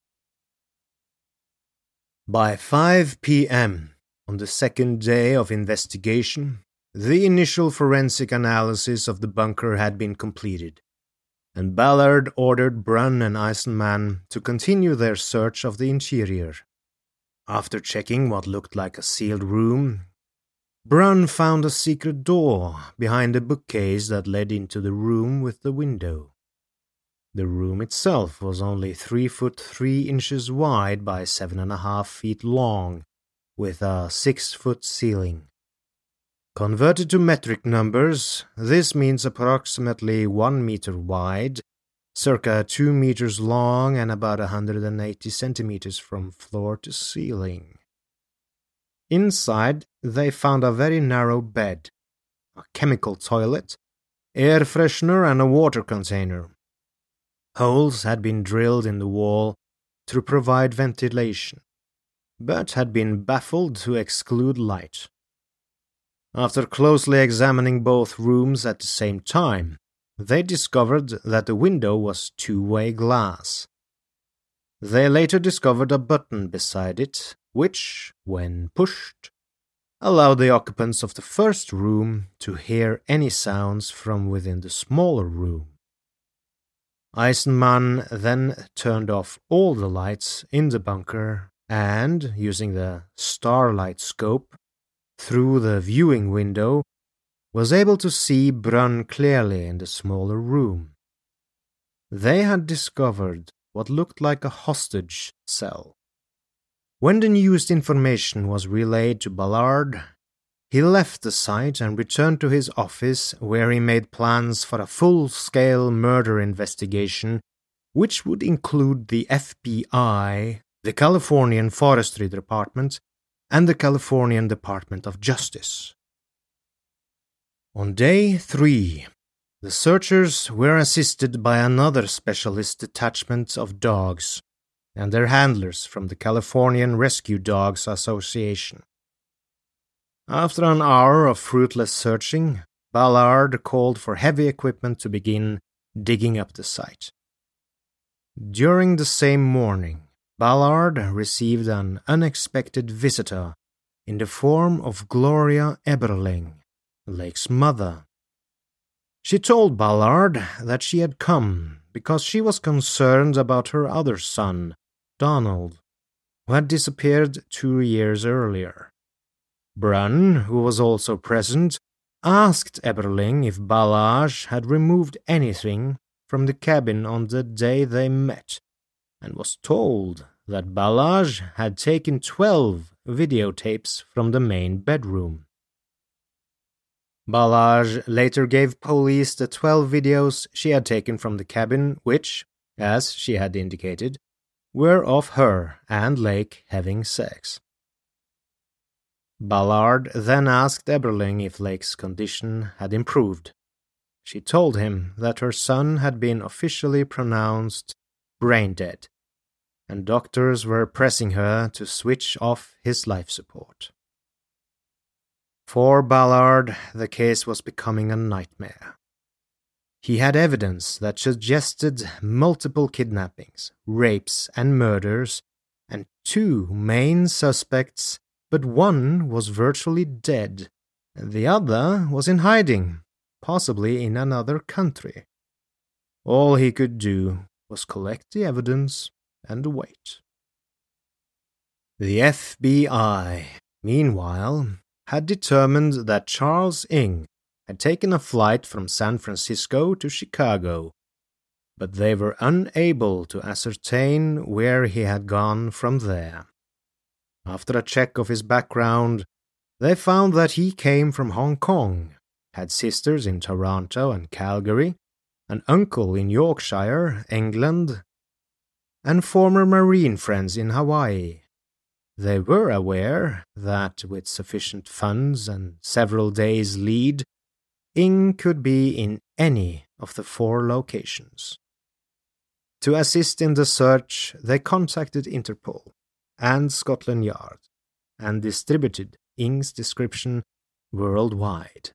Speaker 5: By five p.m. on the second day of investigation, the initial forensic analysis of the bunker had been completed, and Ballard ordered Brunn and Eisenman to continue their search of the interior. After checking what looked like a sealed room, Brunn found a secret door behind a bookcase that led into the room with the window. The room itself was only three foot three inches wide by seven and a half feet long, with a six foot ceiling. Converted to metric numbers, this means approximately one meter wide, circa two meters long, and about one hundred eighty centimeters from floor to ceiling. Inside, they found a very narrow bed, a chemical toilet, air freshener, and a water container. Holes had been drilled in the wall to provide ventilation, but had been baffled to exclude light. After closely examining both rooms at the same time, they discovered that the window was two-way glass. They later discovered a button beside it, which, when pushed, allowed the occupants of the first room to hear any sounds from within the smaller room. Eisenman then turned off all the lights in the bunker and, using the starlight scope through the viewing window, was able to see Brunn clearly in the smaller room. They had discovered what looked like a hostage cell. When the newest information was relayed to Ballard, he left the site and returned to his office, where he made plans for a full-scale murder investigation, which would include the F B I, the Californian Forestry Department, and the Californian Department of Justice. On day three, the searchers were assisted by another specialist detachment of dogs and their handlers from the Californian Rescue Dogs Association. After an hour of fruitless searching, Ballard called for heavy equipment to begin digging up the site. During the same morning, Ballard received an unexpected visitor in the form of Gloria Eberling, Lake's mother. She told Ballard that she had come because she was concerned about her other son, Donald, who had disappeared two years earlier. Brunn, who was also present, asked Eberling if Balazs had removed anything from the cabin on the day they met, and was told that Balazs had taken twelve videotapes from the main bedroom. Balazs later gave police the twelve videos she had taken from the cabin, which, as she had indicated, were of her and Lake having sex. Ballard then asked Eberling if Lake's condition had improved. She told him that her son had been officially pronounced brain dead, and doctors were pressing her to switch off his life support. For Ballard, the case was becoming a nightmare. He had evidence that suggested multiple kidnappings, rapes, and murders, and two main suspects, but one was virtually dead, and the other was in hiding, possibly in another country. All he could do was collect the evidence and wait. The F B I, meanwhile, had determined that Charles Ng had taken a flight from San Francisco to Chicago, but they were unable to ascertain where he had gone from there. After a check of his background, they found that he came from Hong Kong, had sisters in Toronto and Calgary, an uncle in Yorkshire, England, and former Marine friends in Hawaii. They were aware that with sufficient funds and several days' lead, Ng could be in any of the four locations. To assist in the search, they contacted Interpol and Scotland Yard, and distributed Ng's description worldwide.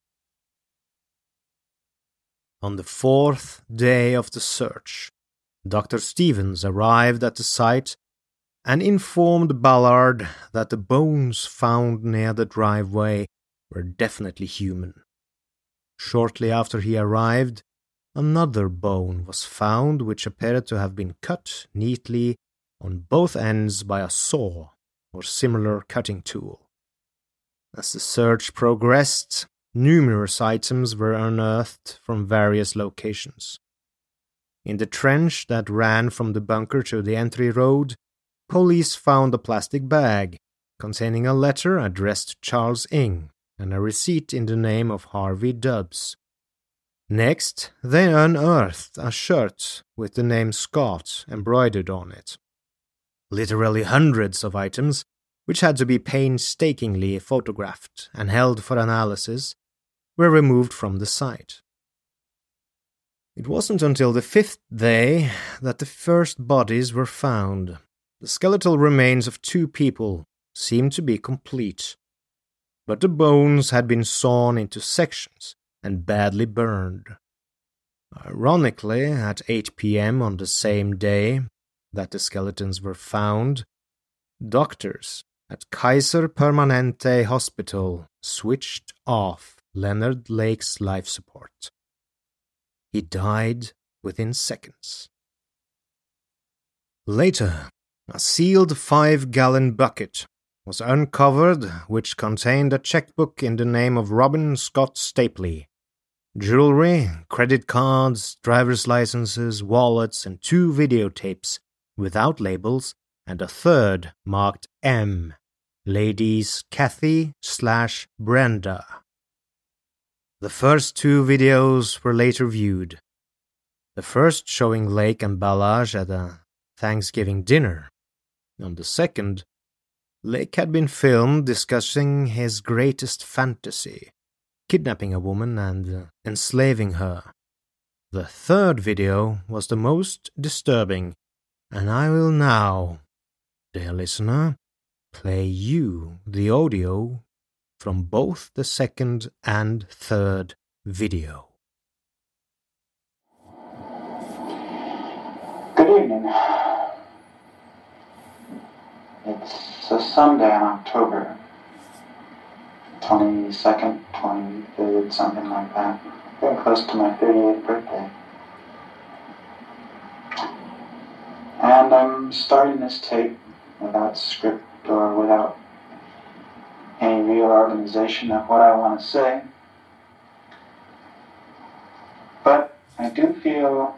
Speaker 5: On the fourth day of the search, Doctor Stevens arrived at the site and informed Ballard that the bones found near the driveway were definitely human. Shortly after he arrived, another bone was found which appeared to have been cut neatly on both ends by a saw or similar cutting tool. As the search progressed, numerous items were unearthed from various locations. In the trench that ran from the bunker to the entry road, police found a plastic bag containing a letter addressed to Charles Ng and a receipt in the name of Harvey Dubbs. Next, they unearthed a shirt with the name Scott embroidered on it. Literally hundreds of items, which had to be painstakingly photographed and held for analysis, were removed from the site. It wasn't until the fifth day that the first bodies were found. The skeletal remains of two people seemed to be complete, but the bones had been sawn into sections and badly burned. Ironically, at eight p.m. on the same day that the skeletons were found, doctors at Kaiser Permanente Hospital switched off Leonard Lake's life support. He died within seconds. Later, a sealed five-gallon bucket was uncovered which contained a checkbook in the name of Robin Scott Stapley. Jewelry, credit cards, driver's licenses, wallets, and two videotapes without labels, and a third marked M, ladies Kathy slash Brenda. The first two videos were later viewed. The first showing Lake and Balazs at a Thanksgiving dinner. On the second, Lake had been filmed discussing his greatest fantasy, kidnapping a woman and uh, enslaving her. The third video was the most disturbing, and I will now, dear listener, play you the audio from both the second and third video.
Speaker 6: Good evening. It's a Sunday in October, twenty-second, twenty-third, something like that. Getting close to my thirty-eighth birthday. And I'm starting this tape without script or without any real real organization of what I want to say. But I do feel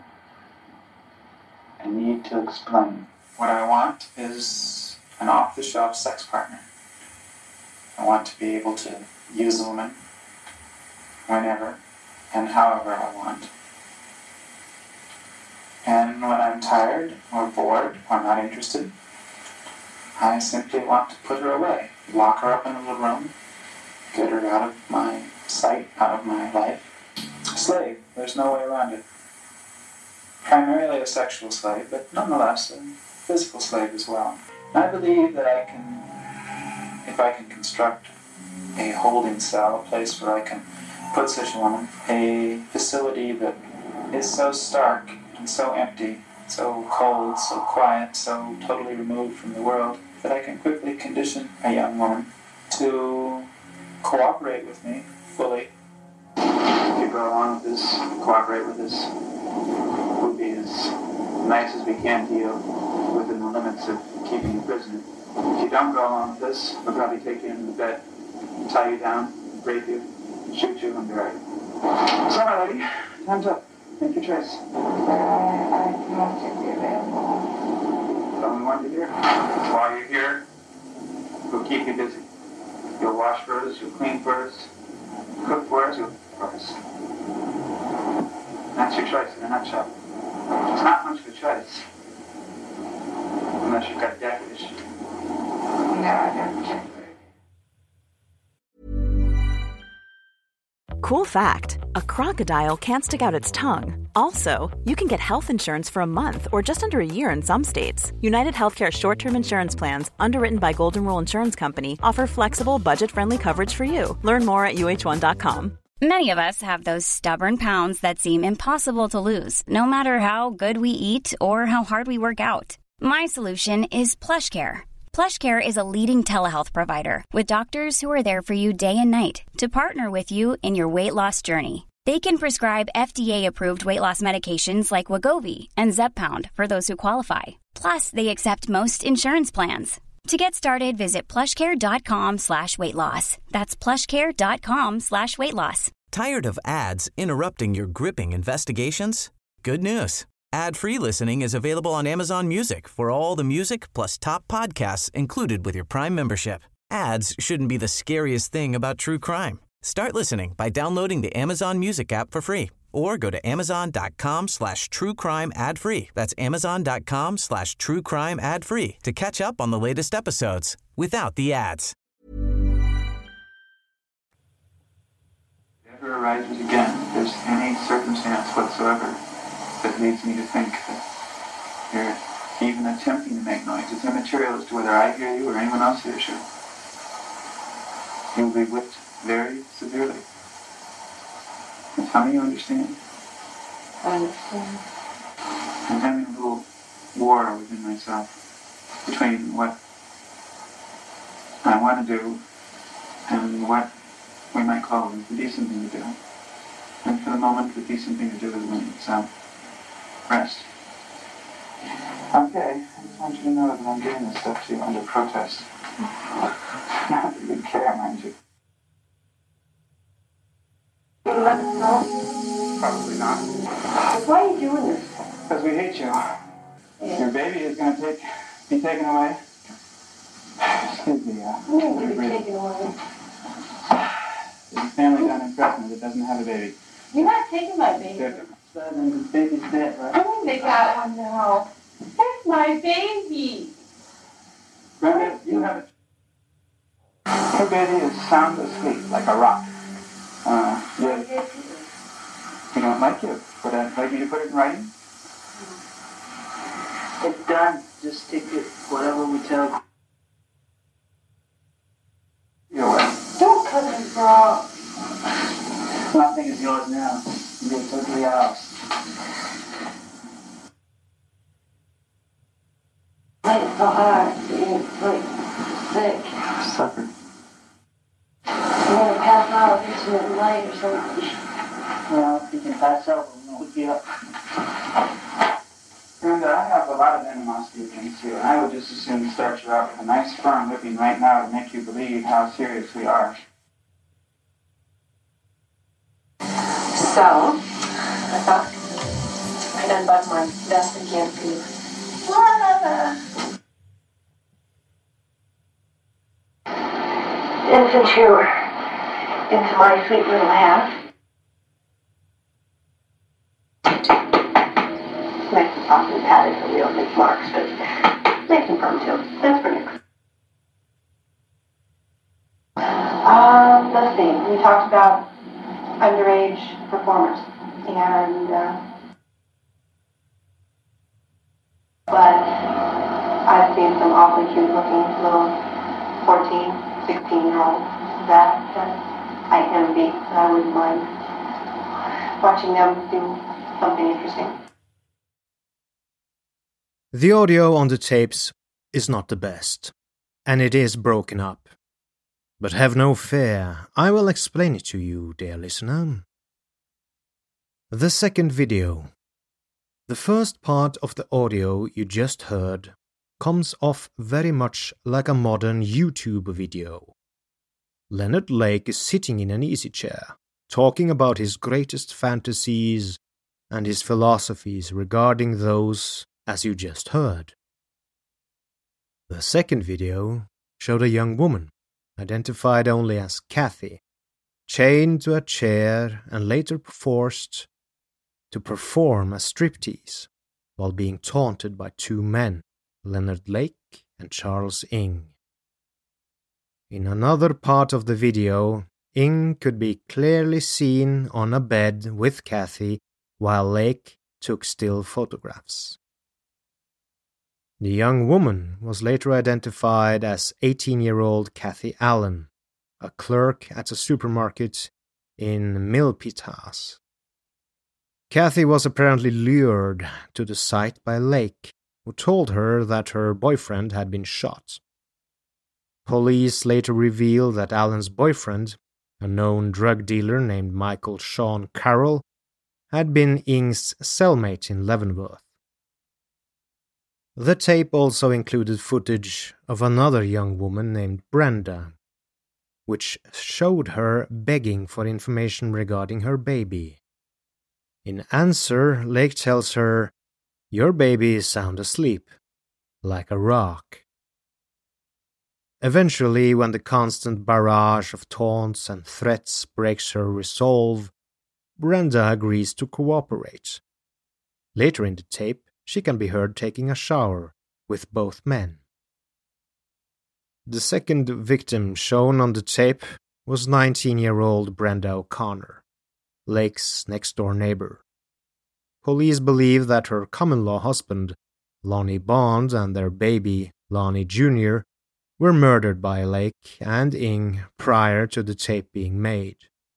Speaker 6: I need to explain. What I want is an off-the-shelf sex partner. I want to be able to use a woman whenever and however I want. And when I'm tired or bored or not interested, I simply want to put her away, lock her up in a little room, get her out of my sight, out of my life. A slave, there's no way around it. Primarily a sexual slave, but nonetheless a physical slave as well. I believe that I can, if I can construct a holding cell, a place where I can put such a woman, a facility that is so stark and so empty, so cold, so quiet, so totally removed from the world, that I can quickly condition a young woman to cooperate with me fully. If you go along with this, cooperate with this, we'll be as nice as we can to you within the limits of keeping you prisoner. If you don't go along with this, we'll probably take you into the bed, tie you down, rape you, shoot you, and bury you. So, my lady, time's up. Make your choice.
Speaker 7: I, I want to be available.
Speaker 6: Tell me when to hear. While you're here, we'll keep you busy. You'll wash for us, you'll clean for us, cook for us, you'll for us. That's your choice in a nutshell. It's not much of a choice. Unless you've got a death issue.
Speaker 7: No, I don't care.
Speaker 2: Cool fact, a crocodile can't stick out its tongue. Also, you can get health insurance for a month or just under a year in some states. United Healthcare short-term insurance plans, underwritten by Golden Rule Insurance Company, offer flexible, budget-friendly coverage for you. Learn more at U H one dot com.
Speaker 3: Many of us have those stubborn pounds that seem impossible to lose, no matter how good we eat or how hard we work out. My solution is PlushCare. PlushCare is a leading telehealth provider with doctors who are there for you day and night to partner with you in your weight loss journey. They can prescribe F D A-approved weight loss medications like Wegovy and Zepbound for those who qualify. Plus, they accept most insurance plans. To get started, visit plushcare.com slash weight loss. That's plushcare.com slash weight loss.
Speaker 8: Tired of ads interrupting your gripping investigations? Good news. Ad-free listening is available on Amazon Music for all the music plus top podcasts included with your Prime membership. Ads shouldn't be the scariest thing about true crime. Start listening by downloading the Amazon Music app for free or go to amazon.com slash true crime ad free. That's amazon.com slash true crime ad free to catch up on the latest episodes without the ads.
Speaker 6: If ever arises again, if there's any circumstance whatsoever that leads me to think that you're even attempting to make noise, it's immaterial as to whether I hear you or anyone else hears you. You'll be whipped very severely. And tell me you understand.
Speaker 7: I understand.
Speaker 6: I'm having a little war within myself between what I want to do and what we might call the decent thing to do. And for the moment, the decent thing to do is win. So, rest. Okay, I just want you to know that I'm doing this stuff to you under protest. Not that you care, mind you.
Speaker 7: You let us know?
Speaker 6: Probably not.
Speaker 7: Why are you doing this?
Speaker 6: Because we hate you.
Speaker 7: Yeah.
Speaker 6: Your baby is going to take, be taken away. Excuse me. Uh,
Speaker 7: I'm going to be taken away.
Speaker 6: There's a family down in Fresno that doesn't have a baby.
Speaker 7: You're not taking my baby.
Speaker 6: They're, the baby's dead, right?
Speaker 7: Oh, they got one now. That's my baby.
Speaker 6: Brenda, you have it. Her baby is sound asleep, like a rock. Uh, yeah. We don't like you. Would I like me to put it in writing?
Speaker 9: It's done. Just stick it whatever we tell you.
Speaker 6: You're away.
Speaker 7: Don't cut him off.
Speaker 9: Nothing is yours now. You're totally ours.
Speaker 7: It's so hard. It's like sick.
Speaker 6: Suffered.
Speaker 7: I'm going to pass out into the light or something.
Speaker 9: Well, if you can pass out, we'll pick you up. Brenda, I have a lot of animosity against you, and I would just as soon start you out with a nice firm whipping right now to make you believe how serious we are.
Speaker 7: So, I thought I'd unbutton my vest and can't be. And since you were into my sweet little half, nice and soft and padded so we don't make marks, but nice and firm too. That's for next. Uh, let's see. We talked about underage performers, and uh, but I've seen some awfully cute-looking little fourteen, sixteen-year-olds that uh, I envy. I wouldn't mind watching them do something interesting.
Speaker 5: The audio on the tapes is not the best, and it is broken up. But have no fear, I will explain it to you, dear listener. The second video. The first part of the audio you just heard comes off very much like a modern YouTube video. Leonard Lake is sitting in an easy chair, talking about his greatest fantasies and his philosophies regarding those as you just heard. The second video showed a young woman, identified only as Kathy, chained to a chair and later forced to perform a striptease while being taunted by two men, Leonard Lake and Charles Ng. In another part of the video, Ng could be clearly seen on a bed with Kathy while Lake took still photographs. The young woman was later identified as eighteen-year-old Kathy Allen, a clerk at a supermarket in Milpitas. Kathy was apparently lured to the site by Lake, who told her that her boyfriend had been shot. Police later revealed that Allen's boyfriend, a known drug dealer named Michael Sean Carroll, had been Ng's cellmate in Leavenworth. The tape also included footage of another young woman named Brenda, which showed her begging for information regarding her baby. In answer, Lake tells her, "Your baby is sound asleep, like a rock." Eventually, when the constant barrage of taunts and threats breaks her resolve, Brenda agrees to cooperate. Later in the tape, she can be heard taking a shower with both men. The second victim shown on the tape was nineteen-year-old Brenda O'Connor, Lake's next-door neighbor. Police believe that her common-law husband, Lonnie Bond, and their baby, Lonnie Junior, were murdered by Lake and Ng prior to the tape being made.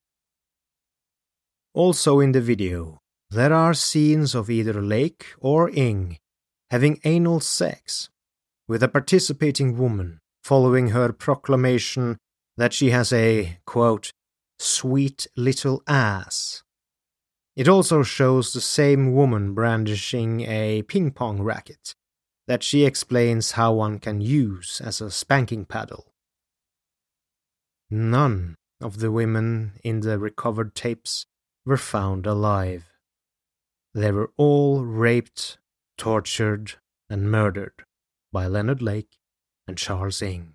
Speaker 5: Also in the video, there are scenes of either Lake or Ng having anal sex with a participating woman following her proclamation that she has a, quote, sweet little ass. It also shows the same woman brandishing a ping-pong racket that she explains how one can use as a spanking paddle. None of the women in the recovered tapes were found alive. They were all raped, tortured, and murdered by Leonard Lake and Charles Ng.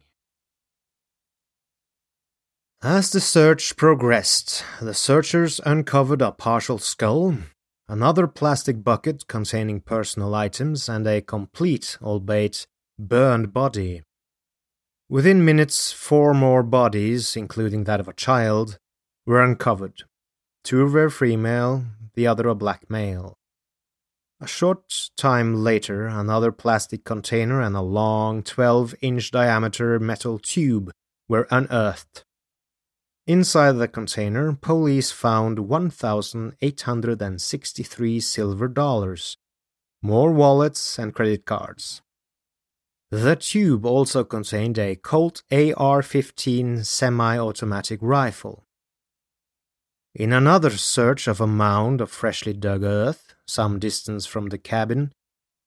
Speaker 5: As the search progressed, the searchers uncovered a partial skull, another plastic bucket containing personal items, and a complete, albeit burned body. Within minutes, four more bodies, including that of a child, were uncovered. Two were female, the other a black male. A short time later, another plastic container and a long twelve-inch diameter metal tube were unearthed. Inside the container, police found one thousand eight hundred sixty-three silver dollars, more wallets and credit cards. The tube also contained a Colt A R fifteen semi-automatic rifle. In another search of a mound of freshly dug earth, some distance from the cabin,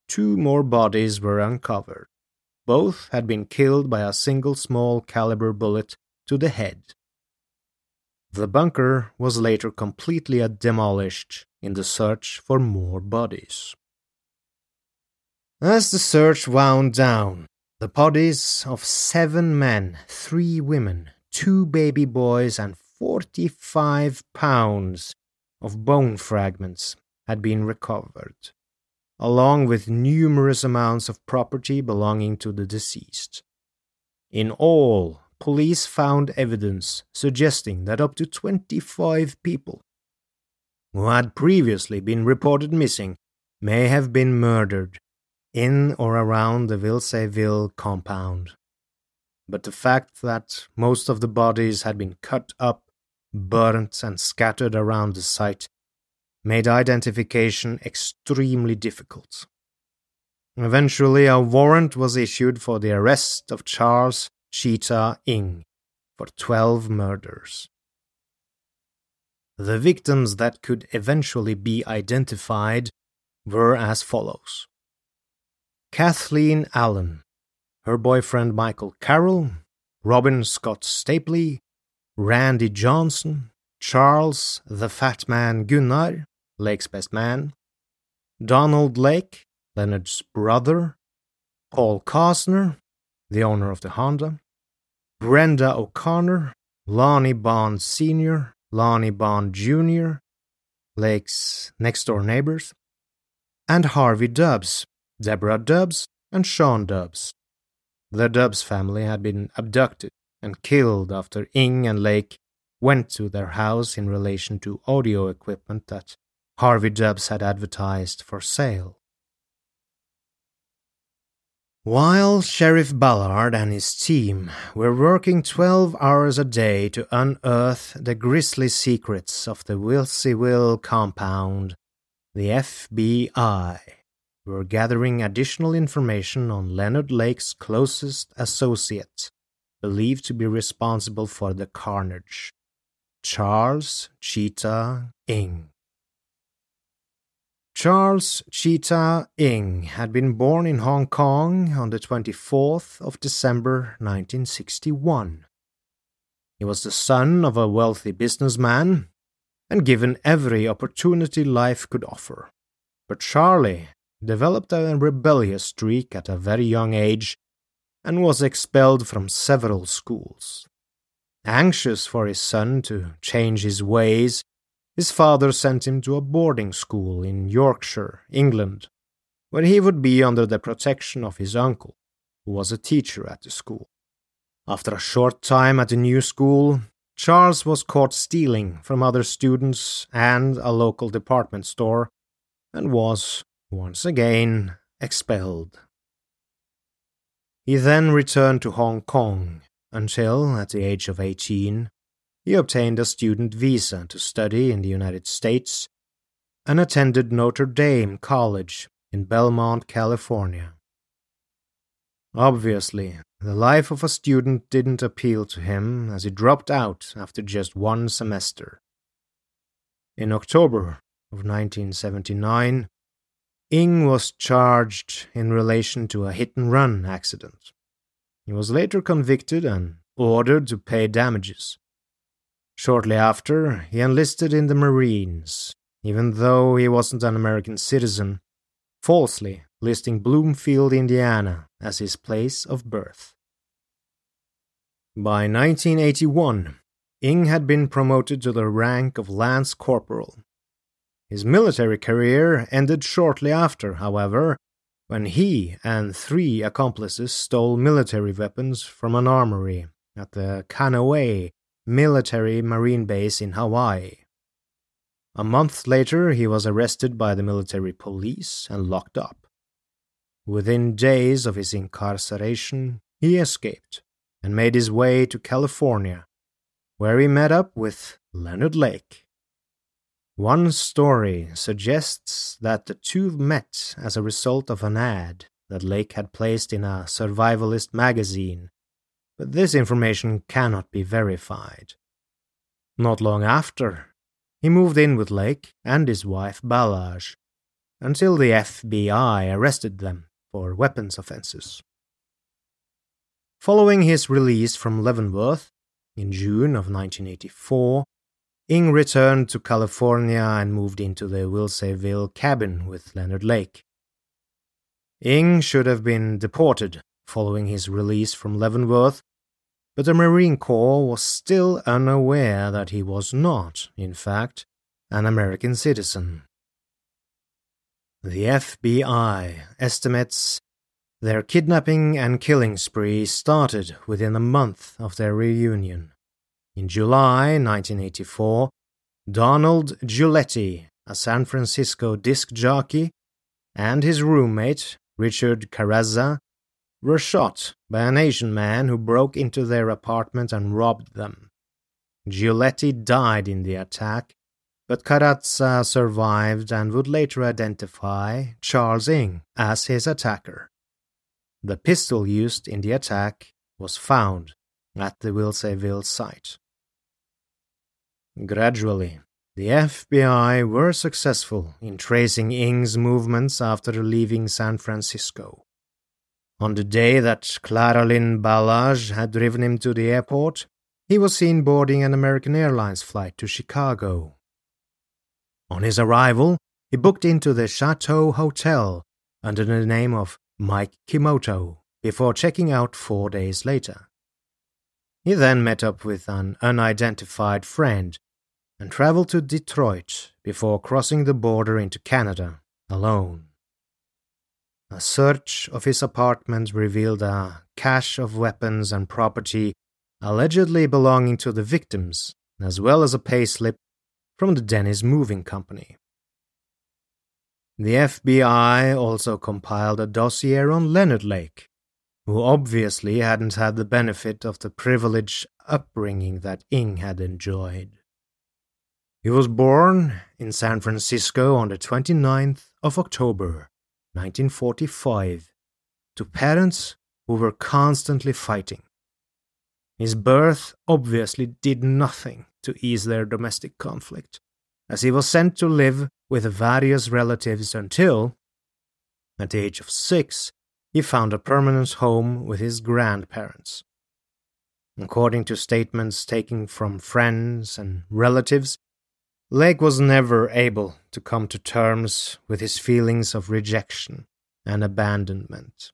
Speaker 5: two more bodies were uncovered. Both had been killed by a single small caliber bullet to the head. The bunker was later completely demolished in the search for more bodies. As the search wound down, the bodies of seven men, three women, two baby boys, and forty-five pounds of bone fragments had been recovered, along with numerous amounts of property belonging to the deceased. In all, police found evidence suggesting that up to twenty-five people who had previously been reported missing may have been murdered in or around the Vilseyville compound. But the fact that most of the bodies had been cut up, burnt, and scattered around the site made identification extremely difficult. Eventually, a warrant was issued for the arrest of Charles Cheetah Ing for twelve murders. The victims that could eventually be identified were as follows: Kathleen Allen, her boyfriend Michael Carroll, Robin Scott Stapley, Randy Johnson, Charles the Fat Man Gunnar, Lake's best man, Donald Lake, Leonard's brother, Paul Costner, the owner of the Honda, Brenda O'Connor, Lonnie Bond Senior, Lonnie Bond Junior, Lake's next-door neighbors, and Harvey Dubbs, Deborah Dubbs, and Sean Dubbs. The Dubbs family had been abducted and killed after Ing and Lake went to their house in relation to audio equipment that Harvey Dubbs had advertised for sale. While Sheriff Ballard and his team were working twelve hours a day to unearth the grisly secrets of the Vilseyville compound, the F B I were gathering additional information on Leonard Lake's closest associate, believed to be responsible for the carnage, Charles Cheetah Ing. Charles Cheetah Ing had been born in Hong Kong on the twenty-fourth of December nineteen sixty-one. He was the son of a wealthy businessman and given every opportunity life could offer. But Charlie developed a rebellious streak at a very young age and was expelled from several schools. Anxious for his son to change his ways, his father sent him to a boarding school in Yorkshire, England, where he would be under the protection of his uncle, who was a teacher at the school. After a short time at the new school, Charles was caught stealing from other students and a local department store, and was, once again, expelled. He then returned to Hong Kong until, at the age of eighteen, he obtained a student visa to study in the United States and attended Notre Dame College in Belmont, California. Obviously, the life of a student didn't appeal to him as he dropped out after just one semester. In October of nineteen seventy-nine, Ing was charged in relation to a hit-and-run accident. He was later convicted and ordered to pay damages. Shortly after, he enlisted in the Marines, even though he wasn't an American citizen, falsely listing Bloomfield, Indiana, as his place of birth. By nineteen eighty-one, Ing had been promoted to the rank of Lance Corporal. His military career ended shortly after, however, when he and three accomplices stole military weapons from an armory at the Kaneohe Military Marine Base in Hawaii. A month later, he was arrested by the military police and locked up. Within days of his incarceration, he escaped and made his way to California, where he met up with Leonard Lake. One story suggests that the two met as a result of an ad that Lake had placed in a survivalist magazine, but this information cannot be verified. Not long after, he moved in with Lake and his wife Balazs, until the F B I arrested them for weapons offenses. Following his release from Leavenworth in June of nineteen eighty-four, Ing returned to California and moved into the Wilseyville cabin with Leonard Lake. Ing should have been deported following his release from Leavenworth, but the Marine Corps was still unaware that he was not, in fact, an American citizen. The F B I estimates their kidnapping and killing spree started within a month of their reunion. In July nineteen eighty-four, Donald Giuletti, a San Francisco disc jockey, and his roommate, Richard Carrazza, were shot by an Asian man who broke into their apartment and robbed them. Giuletti died in the attack, but Carrazza survived and would later identify Charles Ing as his attacker. The pistol used in the attack was found at the Wilseyville site. Gradually, the F B I were successful in tracing Ing's movements after leaving San Francisco. On the day that Clara Lynn Ballage had driven him to the airport, he was seen boarding an American Airlines flight to Chicago. On his arrival, he booked into the Chateau Hotel under the name of Mike Kimoto before checking out four days later. He then met up with an unidentified friend and traveled to Detroit before crossing the border into Canada alone. A search of his apartment revealed a cache of weapons and property allegedly belonging to the victims, as well as a payslip from the Dennis Moving Company. The F B I also compiled a dossier on Leonard Lake, who obviously hadn't had the benefit of the privileged upbringing that Ing had enjoyed. He was born in San Francisco on the twenty-ninth of October, nineteen forty-five, to parents who were constantly fighting. His birth obviously did nothing to ease their domestic conflict, as he was sent to live with various relatives until, at the age of six, he found a permanent home with his grandparents. According to statements taken from friends and relatives, Lake was never able to come to terms with his feelings of rejection and abandonment.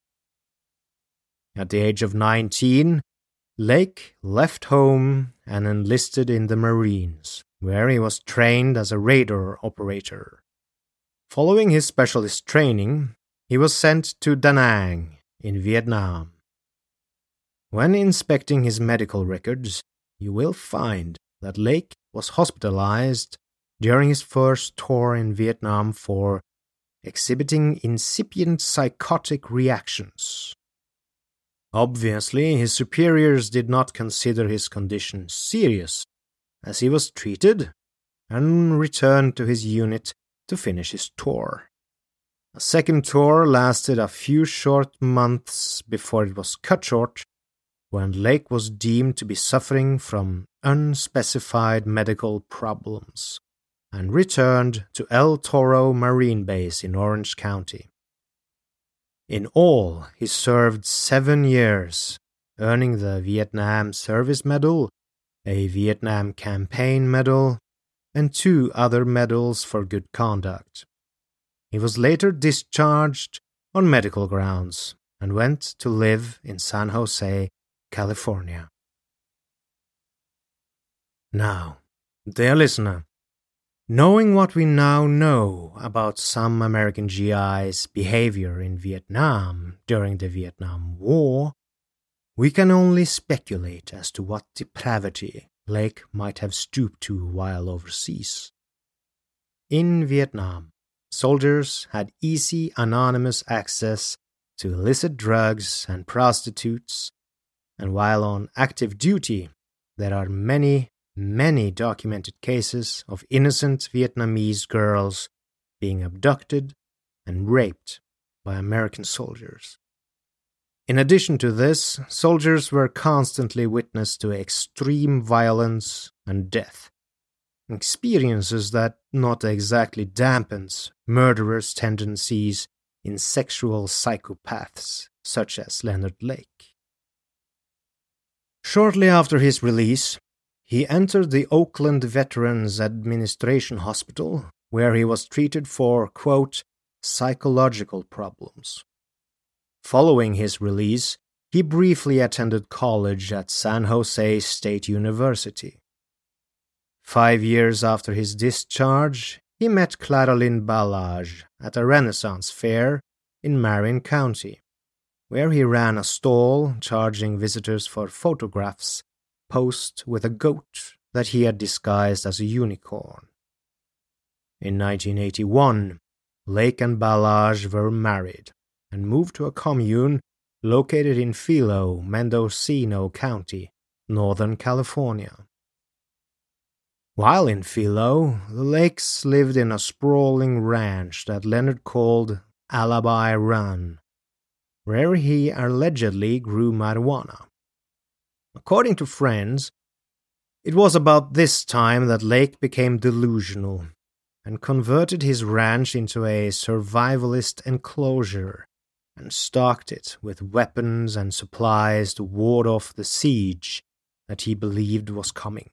Speaker 5: At the age of nineteen, Lake left home and enlisted in the Marines, where he was trained as a radar operator. Following his specialist training, he was sent to Da Nang in Vietnam. When inspecting his medical records, you will find that Lake was hospitalized during his first tour in Vietnam for exhibiting incipient psychotic reactions. Obviously, his superiors did not consider his condition serious, as he was treated and returned to his unit to finish his tour. A second tour lasted a few short months before it was cut short, when Lake was deemed to be suffering from unspecified medical problems, and returned to El Toro Marine Base in Orange County. In all, he served seven years, earning the Vietnam Service Medal, a Vietnam Campaign Medal, and two other medals for good conduct. He was later discharged on medical grounds and went to live in San Jose, California. Now, dear listener, knowing what we now know about some American G Is' behavior in Vietnam during the Vietnam War, we can only speculate as to what depravity Lake might have stooped to while overseas. In Vietnam, soldiers had easy anonymous access to illicit drugs and prostitutes, and while on active duty, there are many, many documented cases of innocent Vietnamese girls being abducted and raped by American soldiers. In addition to this, soldiers were constantly witness to extreme violence and death. experiences that not exactly dampens murderers' tendencies in sexual psychopaths such as Leonard Lake. Shortly after his release, he entered the Oakland Veterans Administration Hospital, where he was treated for, quote, psychological problems. Following his release, he briefly attended college at San Jose State University. Five years after his discharge, he met Clara Lynn Ballage at a Renaissance fair in Marin County, where he ran a stall charging visitors for photographs posed with a goat that he had disguised as a unicorn. In nineteen eighty-one, Lake and Ballage were married and moved to a commune located in Philo, Mendocino County, Northern California. While in Philo, the Lakes lived in a sprawling ranch that Leonard called Alibi Run, where he allegedly grew marijuana. According to friends, it was about this time that Lake became delusional and converted his ranch into a survivalist enclosure and stocked it with weapons and supplies to ward off the siege that he believed was coming.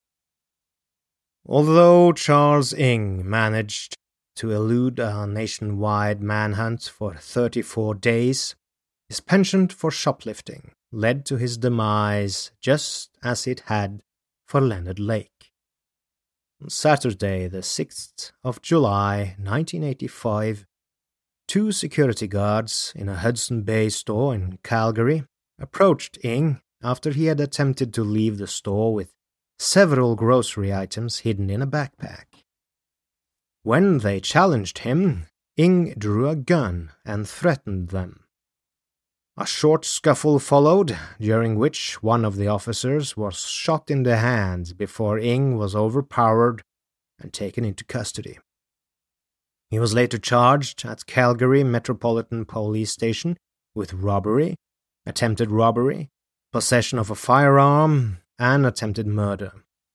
Speaker 5: Although Charles Ng managed to elude a nationwide manhunt for thirty-four days, his penchant for shoplifting led to his demise just as it had for Leonard Lake. On Saturday, the sixth of July, nineteen eighty-five, two security guards in a Hudson Bay store in Calgary approached Ng after he had attempted to leave the store with several grocery items hidden in a backpack. When they challenged him, Ng drew a gun and threatened them. A short scuffle followed, during which one of the officers was shot in the hand before Ng was overpowered and taken into custody. He was later charged at Calgary Metropolitan Police Station with robbery, attempted robbery, possession of a firearm, and attempted murder.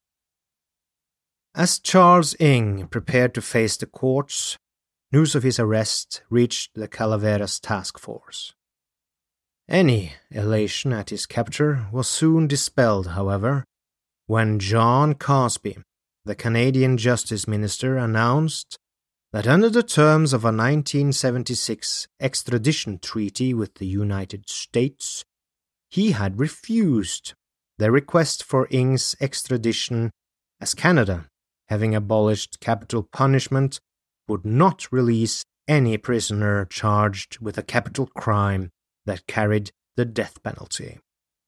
Speaker 5: As Charles Ng prepared to face the courts, news of his arrest reached the Calaveras Task Force. Any elation at his capture was soon dispelled, however, when John Cosby, the Canadian Justice Minister, announced that under the terms of a nineteen seventy-six extradition treaty with the United States, he had refused the request for Ng's extradition, as Canada, having abolished capital punishment, would not release any prisoner charged with a capital crime that carried the death penalty.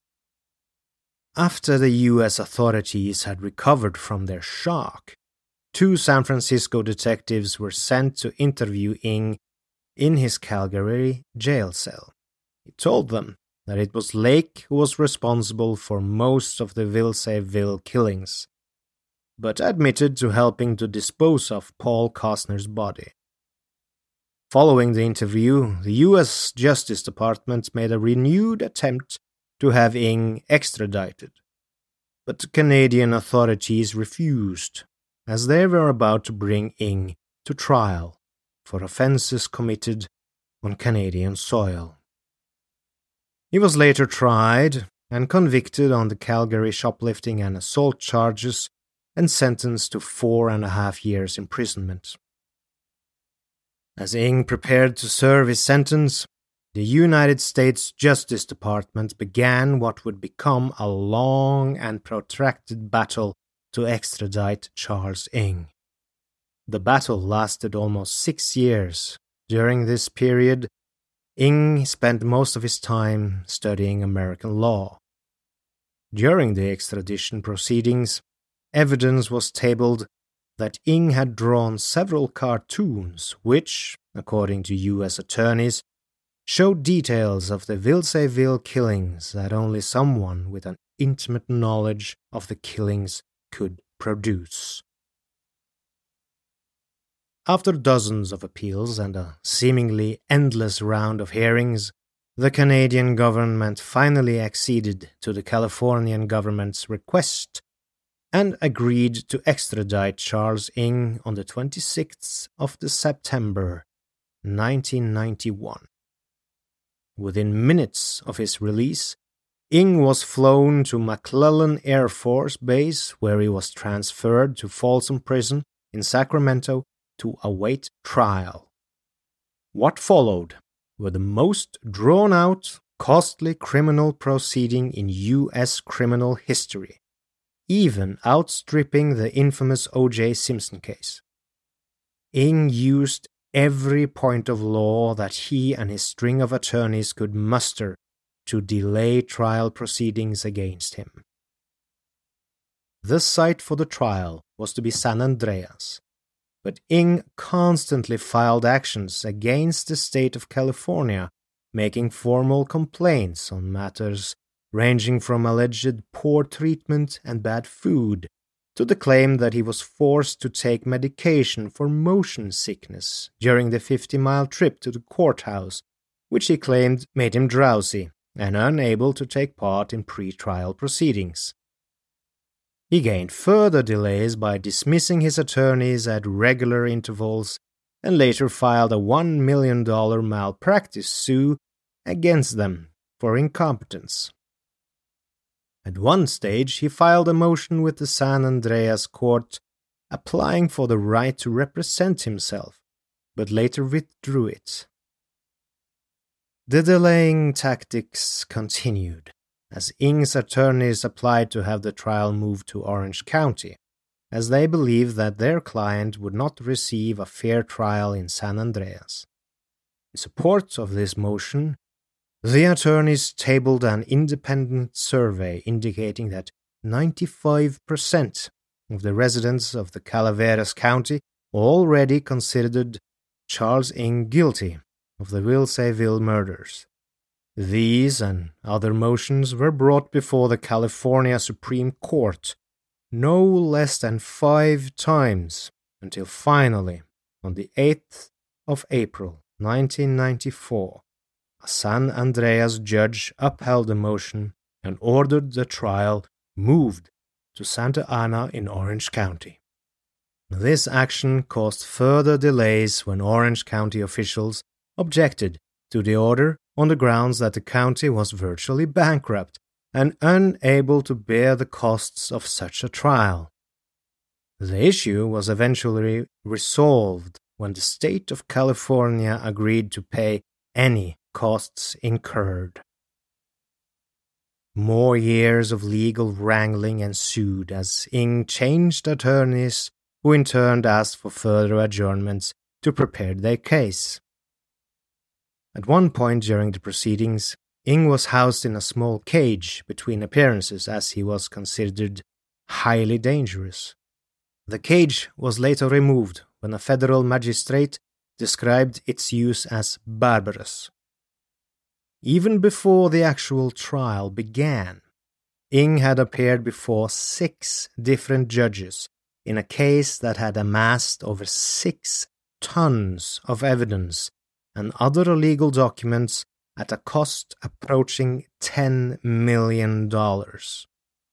Speaker 5: After the U S authorities had recovered from their shock, two San Francisco detectives were sent to interview Ng in his Calgary jail cell. He told them that it was Lake who was responsible for most of the Vilsaeville killings, but admitted to helping to dispose of Paul Costner's body. Following the interview, the U S Justice Department made a renewed attempt to have Ng extradited, but the Canadian authorities refused, as they were about to bring Ng to trial for offences committed on Canadian soil. He was later tried and convicted on the Calgary shoplifting and assault charges and sentenced to four and a half years imprisonment. As Ng prepared to serve his sentence, the United States Justice Department began what would become a long and protracted battle to extradite Charles Ng. The battle lasted almost six years. During this period, Ng spent most of his time studying American law. During the extradition proceedings, evidence was tabled that Ng had drawn several cartoons which, according to U S attorneys, showed details of the Vilsaeville killings that only someone with an intimate knowledge of the killings could produce. After dozens of appeals and a seemingly endless round of hearings, the Canadian government finally acceded to the Californian government's request and agreed to extradite Charles Ng on the twenty-sixth of September nineteen ninety-one. Within minutes of his release, Ng was flown to McClellan Air Force Base, where he was transferred to Folsom Prison in Sacramento to await trial. What followed were the most drawn-out, costly criminal proceeding in U S criminal history, even outstripping the infamous O J Simpson case. Ng used every point of law that he and his string of attorneys could muster to delay trial proceedings against him. The site for the trial was to be San Andreas, but Ng constantly filed actions against the state of California, making formal complaints on matters ranging from alleged poor treatment and bad food to the claim that he was forced to take medication for motion sickness during the fifty-mile trip to the courthouse, which he claimed made him drowsy and unable to take part in pre-trial proceedings. He gained further delays by dismissing his attorneys at regular intervals and later filed a one million dollars malpractice suit against them for incompetence. At one stage, he filed a motion with the San Andreas court applying for the right to represent himself, but later withdrew it. The delaying tactics continued, as Ng's attorneys applied to have the trial moved to Orange County, as they believed that their client would not receive a fair trial in San Andreas. In support of this motion, the attorneys tabled an independent survey indicating that ninety-five percent of the residents of the Calaveras County already considered Charles Ng guilty of the Wilseyville murders. These and other motions were brought before the California Supreme Court no less than five times until finally, on the eighth of April nineteen ninety-four, a San Andreas judge upheld the motion and ordered the trial moved to Santa Ana in Orange County. This action caused further delays when Orange County officials objected to the order on the grounds that the county was virtually bankrupt and unable to bear the costs of such a trial. The issue was eventually resolved when the state of California agreed to pay any costs incurred. More years of legal wrangling ensued as Ng changed attorneys, who in turn asked for further adjournments to prepare their case. At one point during the proceedings, Ng was housed in a small cage between appearances as he was considered highly dangerous. The cage was later removed when a federal magistrate described its use as barbarous. Even before the actual trial began, Ng had appeared before six different judges in a case that had amassed over six tons of evidence and other legal documents at a cost approaching ten million dollars.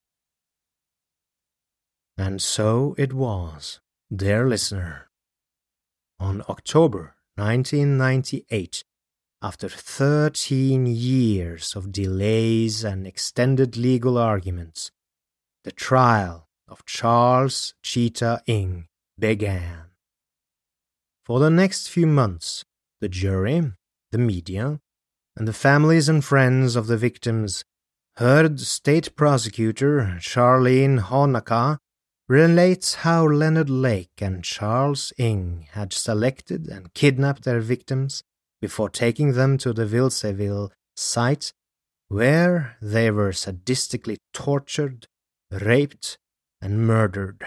Speaker 5: And so it was, dear listener. On October nineteen ninety-eight, after thirteen years of delays and extended legal arguments, the trial of Charles Cheetah Ng began. For the next few months, the jury, the media, and the families and friends of the victims heard State Prosecutor Charlene Honaker relate how Leonard Lake and Charles Ng had selected and kidnapped their victims before taking them to the Wilseyville site, where they were sadistically tortured, raped, and murdered.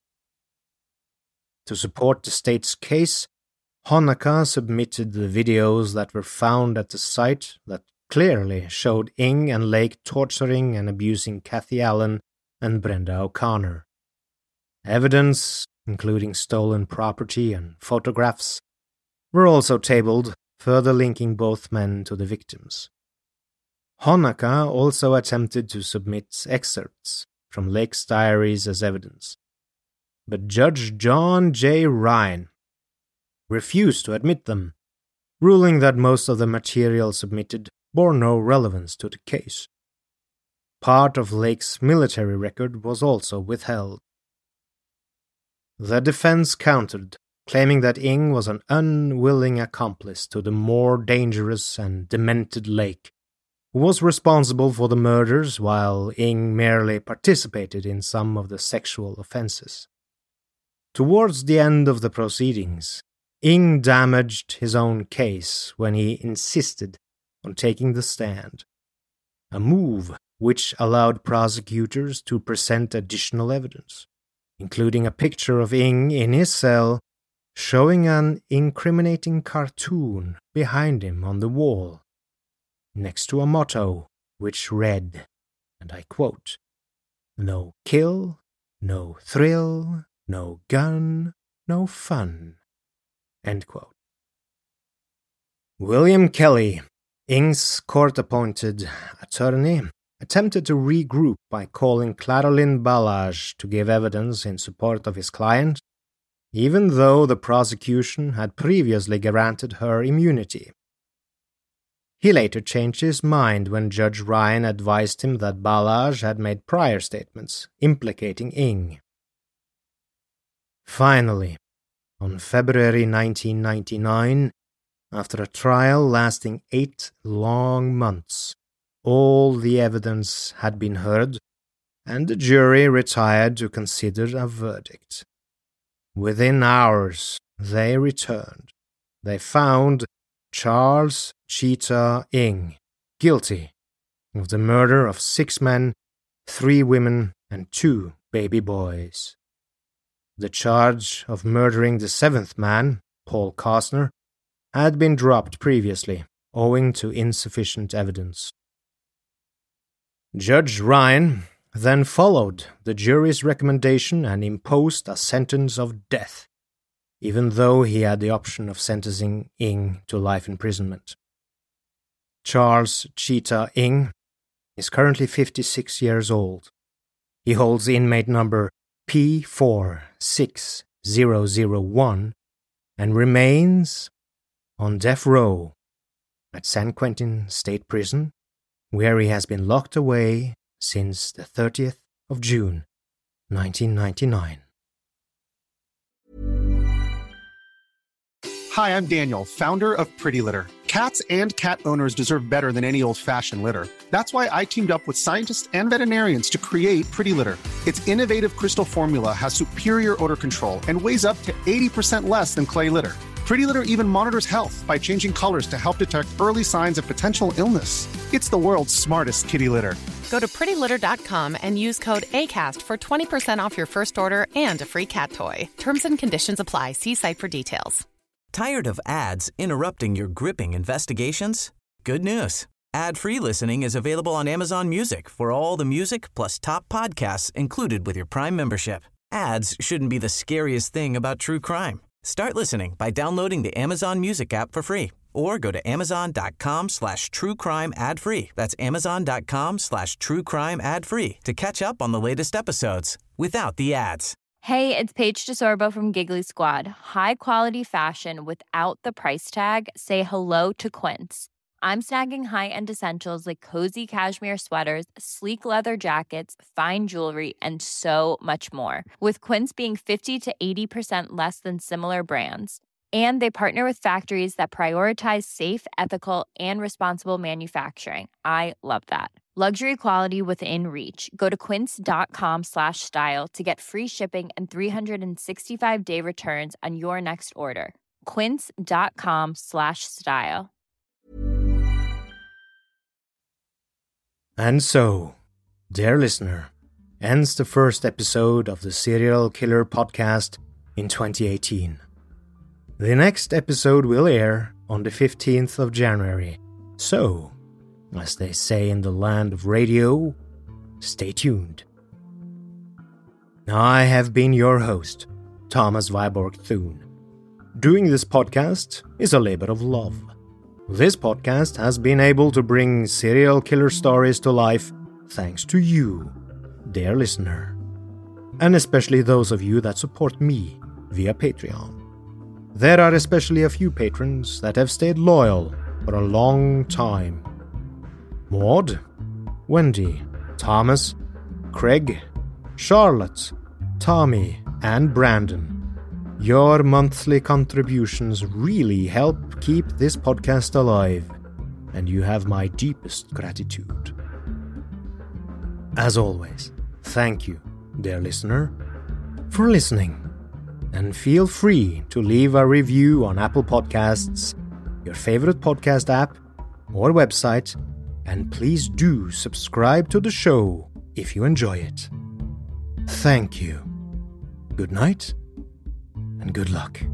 Speaker 5: To support the state's case, Honaker submitted the videos that were found at the site that clearly showed Ng and Lake torturing and abusing Kathy Allen and Brenda O'Connor. Evidence, including stolen property and photographs, were also tabled, further linking both men to the victims. Honaker also attempted to submit excerpts from Lake's diaries as evidence. But Judge John J. Ryan refused to admit them, ruling that most of the material submitted bore no relevance to the case. Part of Lake's military record was also withheld. The defense countered, claiming that Ing was an unwilling accomplice to the more dangerous and demented Lake, who was responsible for the murders while Ing merely participated in some of the sexual offenses. Towards the end of the proceedings, Ing damaged his own case when he insisted on taking the stand, a move which allowed prosecutors to present additional evidence, including a picture of Ing in his cell showing an incriminating cartoon behind him on the wall, next to a motto which read, and I quote, "No kill, no thrill, no gun, no fun." End quote. William Kelly, Ing's court-appointed attorney, attempted to regroup by calling Claralyn Balazs to give evidence in support of his client, even though the prosecution had previously granted her immunity. He later changed his mind when Judge Ryan advised him that Balazs had made prior statements implicating Ing. Finally, on February nineteen ninety-nine, after a trial lasting eight long months, all the evidence had been heard, and the jury retired to consider a verdict. Within hours, they returned. They found Charles Cheetah Ing guilty of the murder of six men, three women, and two baby boys. The charge of murdering the seventh man, Paul Costner, had been dropped previously, owing to insufficient evidence. Judge Ryan then followed the jury's recommendation and imposed a sentence of death, even though he had the option of sentencing Ing to life imprisonment. Charles Cheetah Ing is currently fifty-six years old. He holds inmate number P four six zero zero one and remains on death row at San Quentin State Prison, where he has been locked away since the thirtieth of June, nineteen ninety-nine.
Speaker 10: Hi, I'm Daniel, founder of Pretty Litter. Cats and cat owners deserve better than any old-fashioned litter. That's why I teamed up with scientists and veterinarians to create Pretty Litter. Its innovative crystal formula has superior odor control and weighs up to eighty percent less than clay litter. Pretty Litter even monitors health by changing colors to help detect early signs of potential illness. It's the world's smartest kitty litter.
Speaker 11: Go to pretty litter dot com and use code ACAST for twenty percent off your first order and a free cat toy. Terms and conditions apply. See site for details.
Speaker 8: Tired of ads interrupting your gripping investigations? Good news. Ad-free listening is available on Amazon Music for all the music plus top podcasts included with your Prime membership. Ads shouldn't be the scariest thing about true crime. Start listening by downloading the Amazon Music app for free or go to amazon.com slash true crime ad free. That's amazon.com slash true crime ad free to catch up on the latest episodes without the ads.
Speaker 12: Hey, it's Paige DeSorbo from Giggly Squad. High quality fashion without the price tag. Say hello to Quince. I'm snagging high-end essentials like cozy cashmere sweaters, sleek leather jackets, fine jewelry, and so much more. With Quince being fifty to eighty percent less than similar brands. And they partner with factories that prioritize safe, ethical, and responsible manufacturing. I love that. Luxury quality within reach. Go to quince.com slash style to get free shipping and three sixty-five day returns on your next order. Quince.com slash style.
Speaker 5: And so, dear listener, ends the first episode of the Serial Killer Podcast in twenty eighteen. The next episode will air on the fifteenth of January, so, as they say in the land of radio, stay tuned. I have been your host, Thomas Viborg Thune. Doing this podcast is a labor of love. This podcast has been able to bring serial killer stories to life thanks to you, dear listener, and especially those of you that support me via Patreon. There are especially a few patrons that have stayed loyal for a long time. Maud, Wendy, Thomas, Craig, Charlotte, Tommy, and Brandon. Your monthly contributions really help keep this podcast alive, and you have my deepest gratitude. As always, thank you, dear listener, for listening, and feel free to leave a review on Apple Podcasts, your favorite podcast app, or website, and please do subscribe to the show if you enjoy it. Thank you. Good night, and good luck.